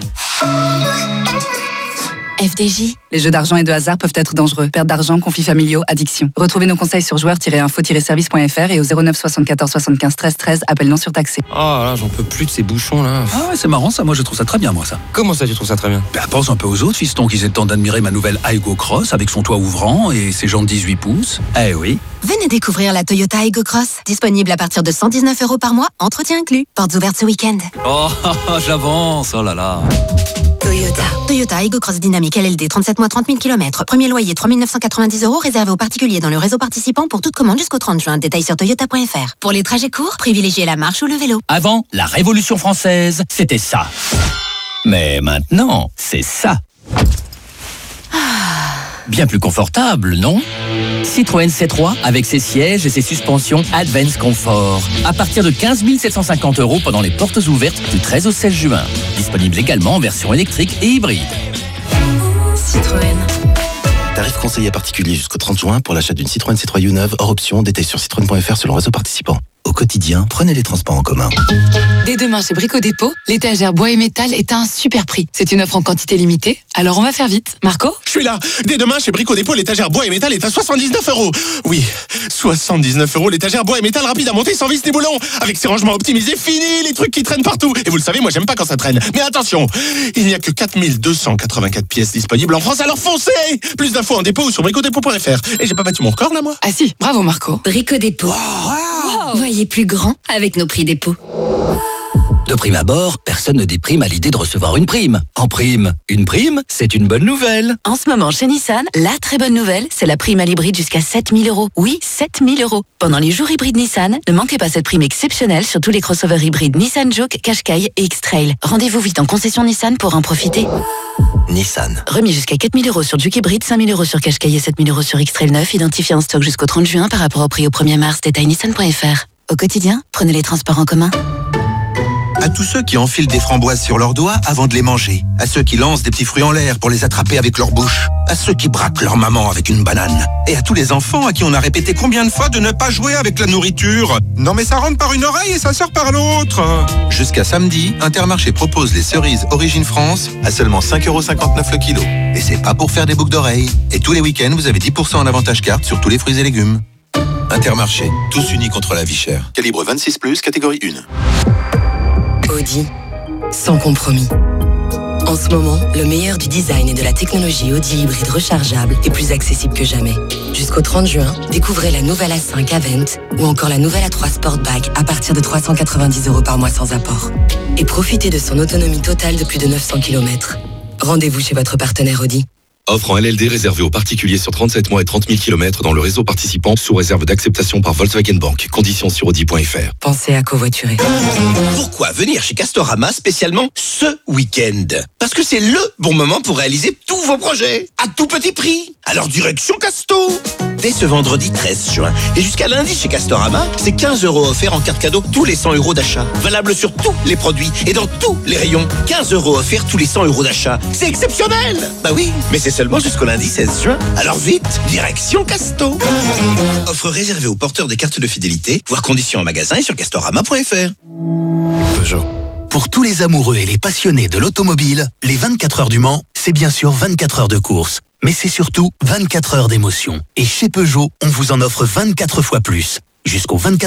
FDJ. Les jeux d'argent et de hasard peuvent être dangereux. Perte d'argent, conflits familiaux, addiction. Retrouvez nos conseils sur joueurs-info-service.fr et au 09 74 75 13 13. Appel non surtaxé. Oh là, j'en peux plus de ces bouchons là. Ah ouais, c'est marrant ça, moi je trouve ça très bien moi ça. Comment ça tu trouves ça très bien? Bah pense un peu aux autres fistons qu'ils aient le temps d'admirer ma nouvelle Aygo Cross avec son toit ouvrant et ses jantes 18 pouces. Eh oui. Venez découvrir la Toyota Aygo Cross. Disponible à partir de 119 € par mois, entretien inclus. Portes ouvertes ce week-end. Oh, j'avance, oh là là. Toyota Aygo Cross Dynamique LLD, 37 mois, 30 000 km. Premier loyer 3 990 € réservé aux particuliers dans le réseau participant pour toute commande jusqu'au 30 juin. Détails sur toyota.fr. Pour les trajets courts, privilégiez la marche ou le vélo. Avant, la Révolution française, c'était ça. Mais maintenant, c'est ça. Bien plus confortable, non? Citroën C3 avec ses sièges et ses suspensions Advance Comfort. À partir de 15 750 € pendant les portes ouvertes du 13 au 16 juin. Disponible également en version électrique et hybride. Citroën. Tarif conseillé particulier jusqu'au 30 juin pour l'achat d'une Citroën C3 U9 hors option. Détails sur citroën.fr sur le réseau participant. Au quotidien, prenez les transports en commun. Dès demain chez Brico Dépôt, l'étagère bois et métal est à un super prix. C'est une offre en quantité limitée, alors on va faire vite. Marco? Je suis là. Dès demain chez Brico Dépôt, l'étagère bois et métal est à 79 €. Oui, 79 €, l'étagère bois et métal rapide à monter sans vis ni boulon. Avec ses rangements optimisés, fini les trucs qui traînent partout. Et vous le savez, moi j'aime pas quand ça traîne. Mais attention, il n'y a que 4284 pièces disponibles en France, alors foncez. Plus d'infos en dépôt ou sur bricodépôt.fr. Et j'ai pas battu mon record là, moi? Ah si, bravo Marco. Brico Dépôt. Wow. Voyez plus grand avec nos prix dépôt. De prime abord, personne ne déprime à l'idée de recevoir une prime. En prime, une prime, c'est une bonne nouvelle. En ce moment, chez Nissan, la très bonne nouvelle, c'est la prime à l'hybride jusqu'à 7 000 €. Oui, 7 000 €. Pendant les jours hybrides Nissan, ne manquez pas cette prime exceptionnelle sur tous les crossovers hybrides Nissan Juke, Qashqai et X-Trail. Rendez-vous vite en concession Nissan pour en profiter. Nissan. Remis jusqu'à 4 000 € sur Juke hybride, 5 000 € sur Qashqai et 7 000 € sur X-Trail 9, identifié en stock jusqu'au 30 juin par rapport au prix au 1er mars. Détail nissan.fr. Au quotidien, prenez les transports en commun. À tous ceux qui enfilent des framboises sur leurs doigts avant de les manger. À ceux qui lancent des petits fruits en l'air pour les attraper avec leur bouche. À ceux qui braquent leur maman avec une banane. Et à tous les enfants à qui on a répété combien de fois de ne pas jouer avec la nourriture. Non mais ça rentre par une oreille et ça sort par l'autre. Jusqu'à samedi, Intermarché propose les cerises Origine France à seulement 5,59 € le kilo. Et c'est pas pour faire des boucles d'oreilles. Et tous les week-ends, vous avez 10% en avantage carte sur tous les fruits et légumes. Intermarché, tous unis contre la vie chère. Calibre 26+, catégorie 1. Audi, sans compromis. En ce moment, le meilleur du design et de la technologie Audi hybride rechargeable est plus accessible que jamais. Jusqu'au 30 juin, découvrez la nouvelle A5 Avent ou encore la nouvelle A3 Sportback à partir de 390 € par mois sans apport. Et profitez de son autonomie totale de plus de 900 km. Rendez-vous chez votre partenaire Audi. Offre en LLD réservée aux particuliers sur 37 mois et 30 000 km dans le réseau participant sous réserve d'acceptation par Volkswagen Bank. Conditions sur Audi.fr. Pensez à covoiturer. Pourquoi venir chez Castorama spécialement ce week-end? Parce que c'est le bon moment pour réaliser tous vos projets à tout petit prix. Alors direction Casto. Dès ce vendredi 13 juin et jusqu'à lundi chez Castorama, c'est 15 € offerts en carte cadeau tous les 100 € d'achat. Valable sur tous les produits et dans tous les rayons. 15 € offerts tous les 100 € d'achat. C'est exceptionnel. Bah oui, mais c'est seulement jusqu'au lundi 16 juin. Alors vite, direction Casto. Offre réservée aux porteurs des cartes de fidélité. Voir conditions en magasin et sur castorama.fr. Peugeot. Pour tous les amoureux et les passionnés de l'automobile, les 24 heures du Mans, c'est bien sûr 24 heures de course. Mais c'est surtout 24 heures d'émotion. Et chez Peugeot, on vous en offre 24 fois plus. Jusqu'au 24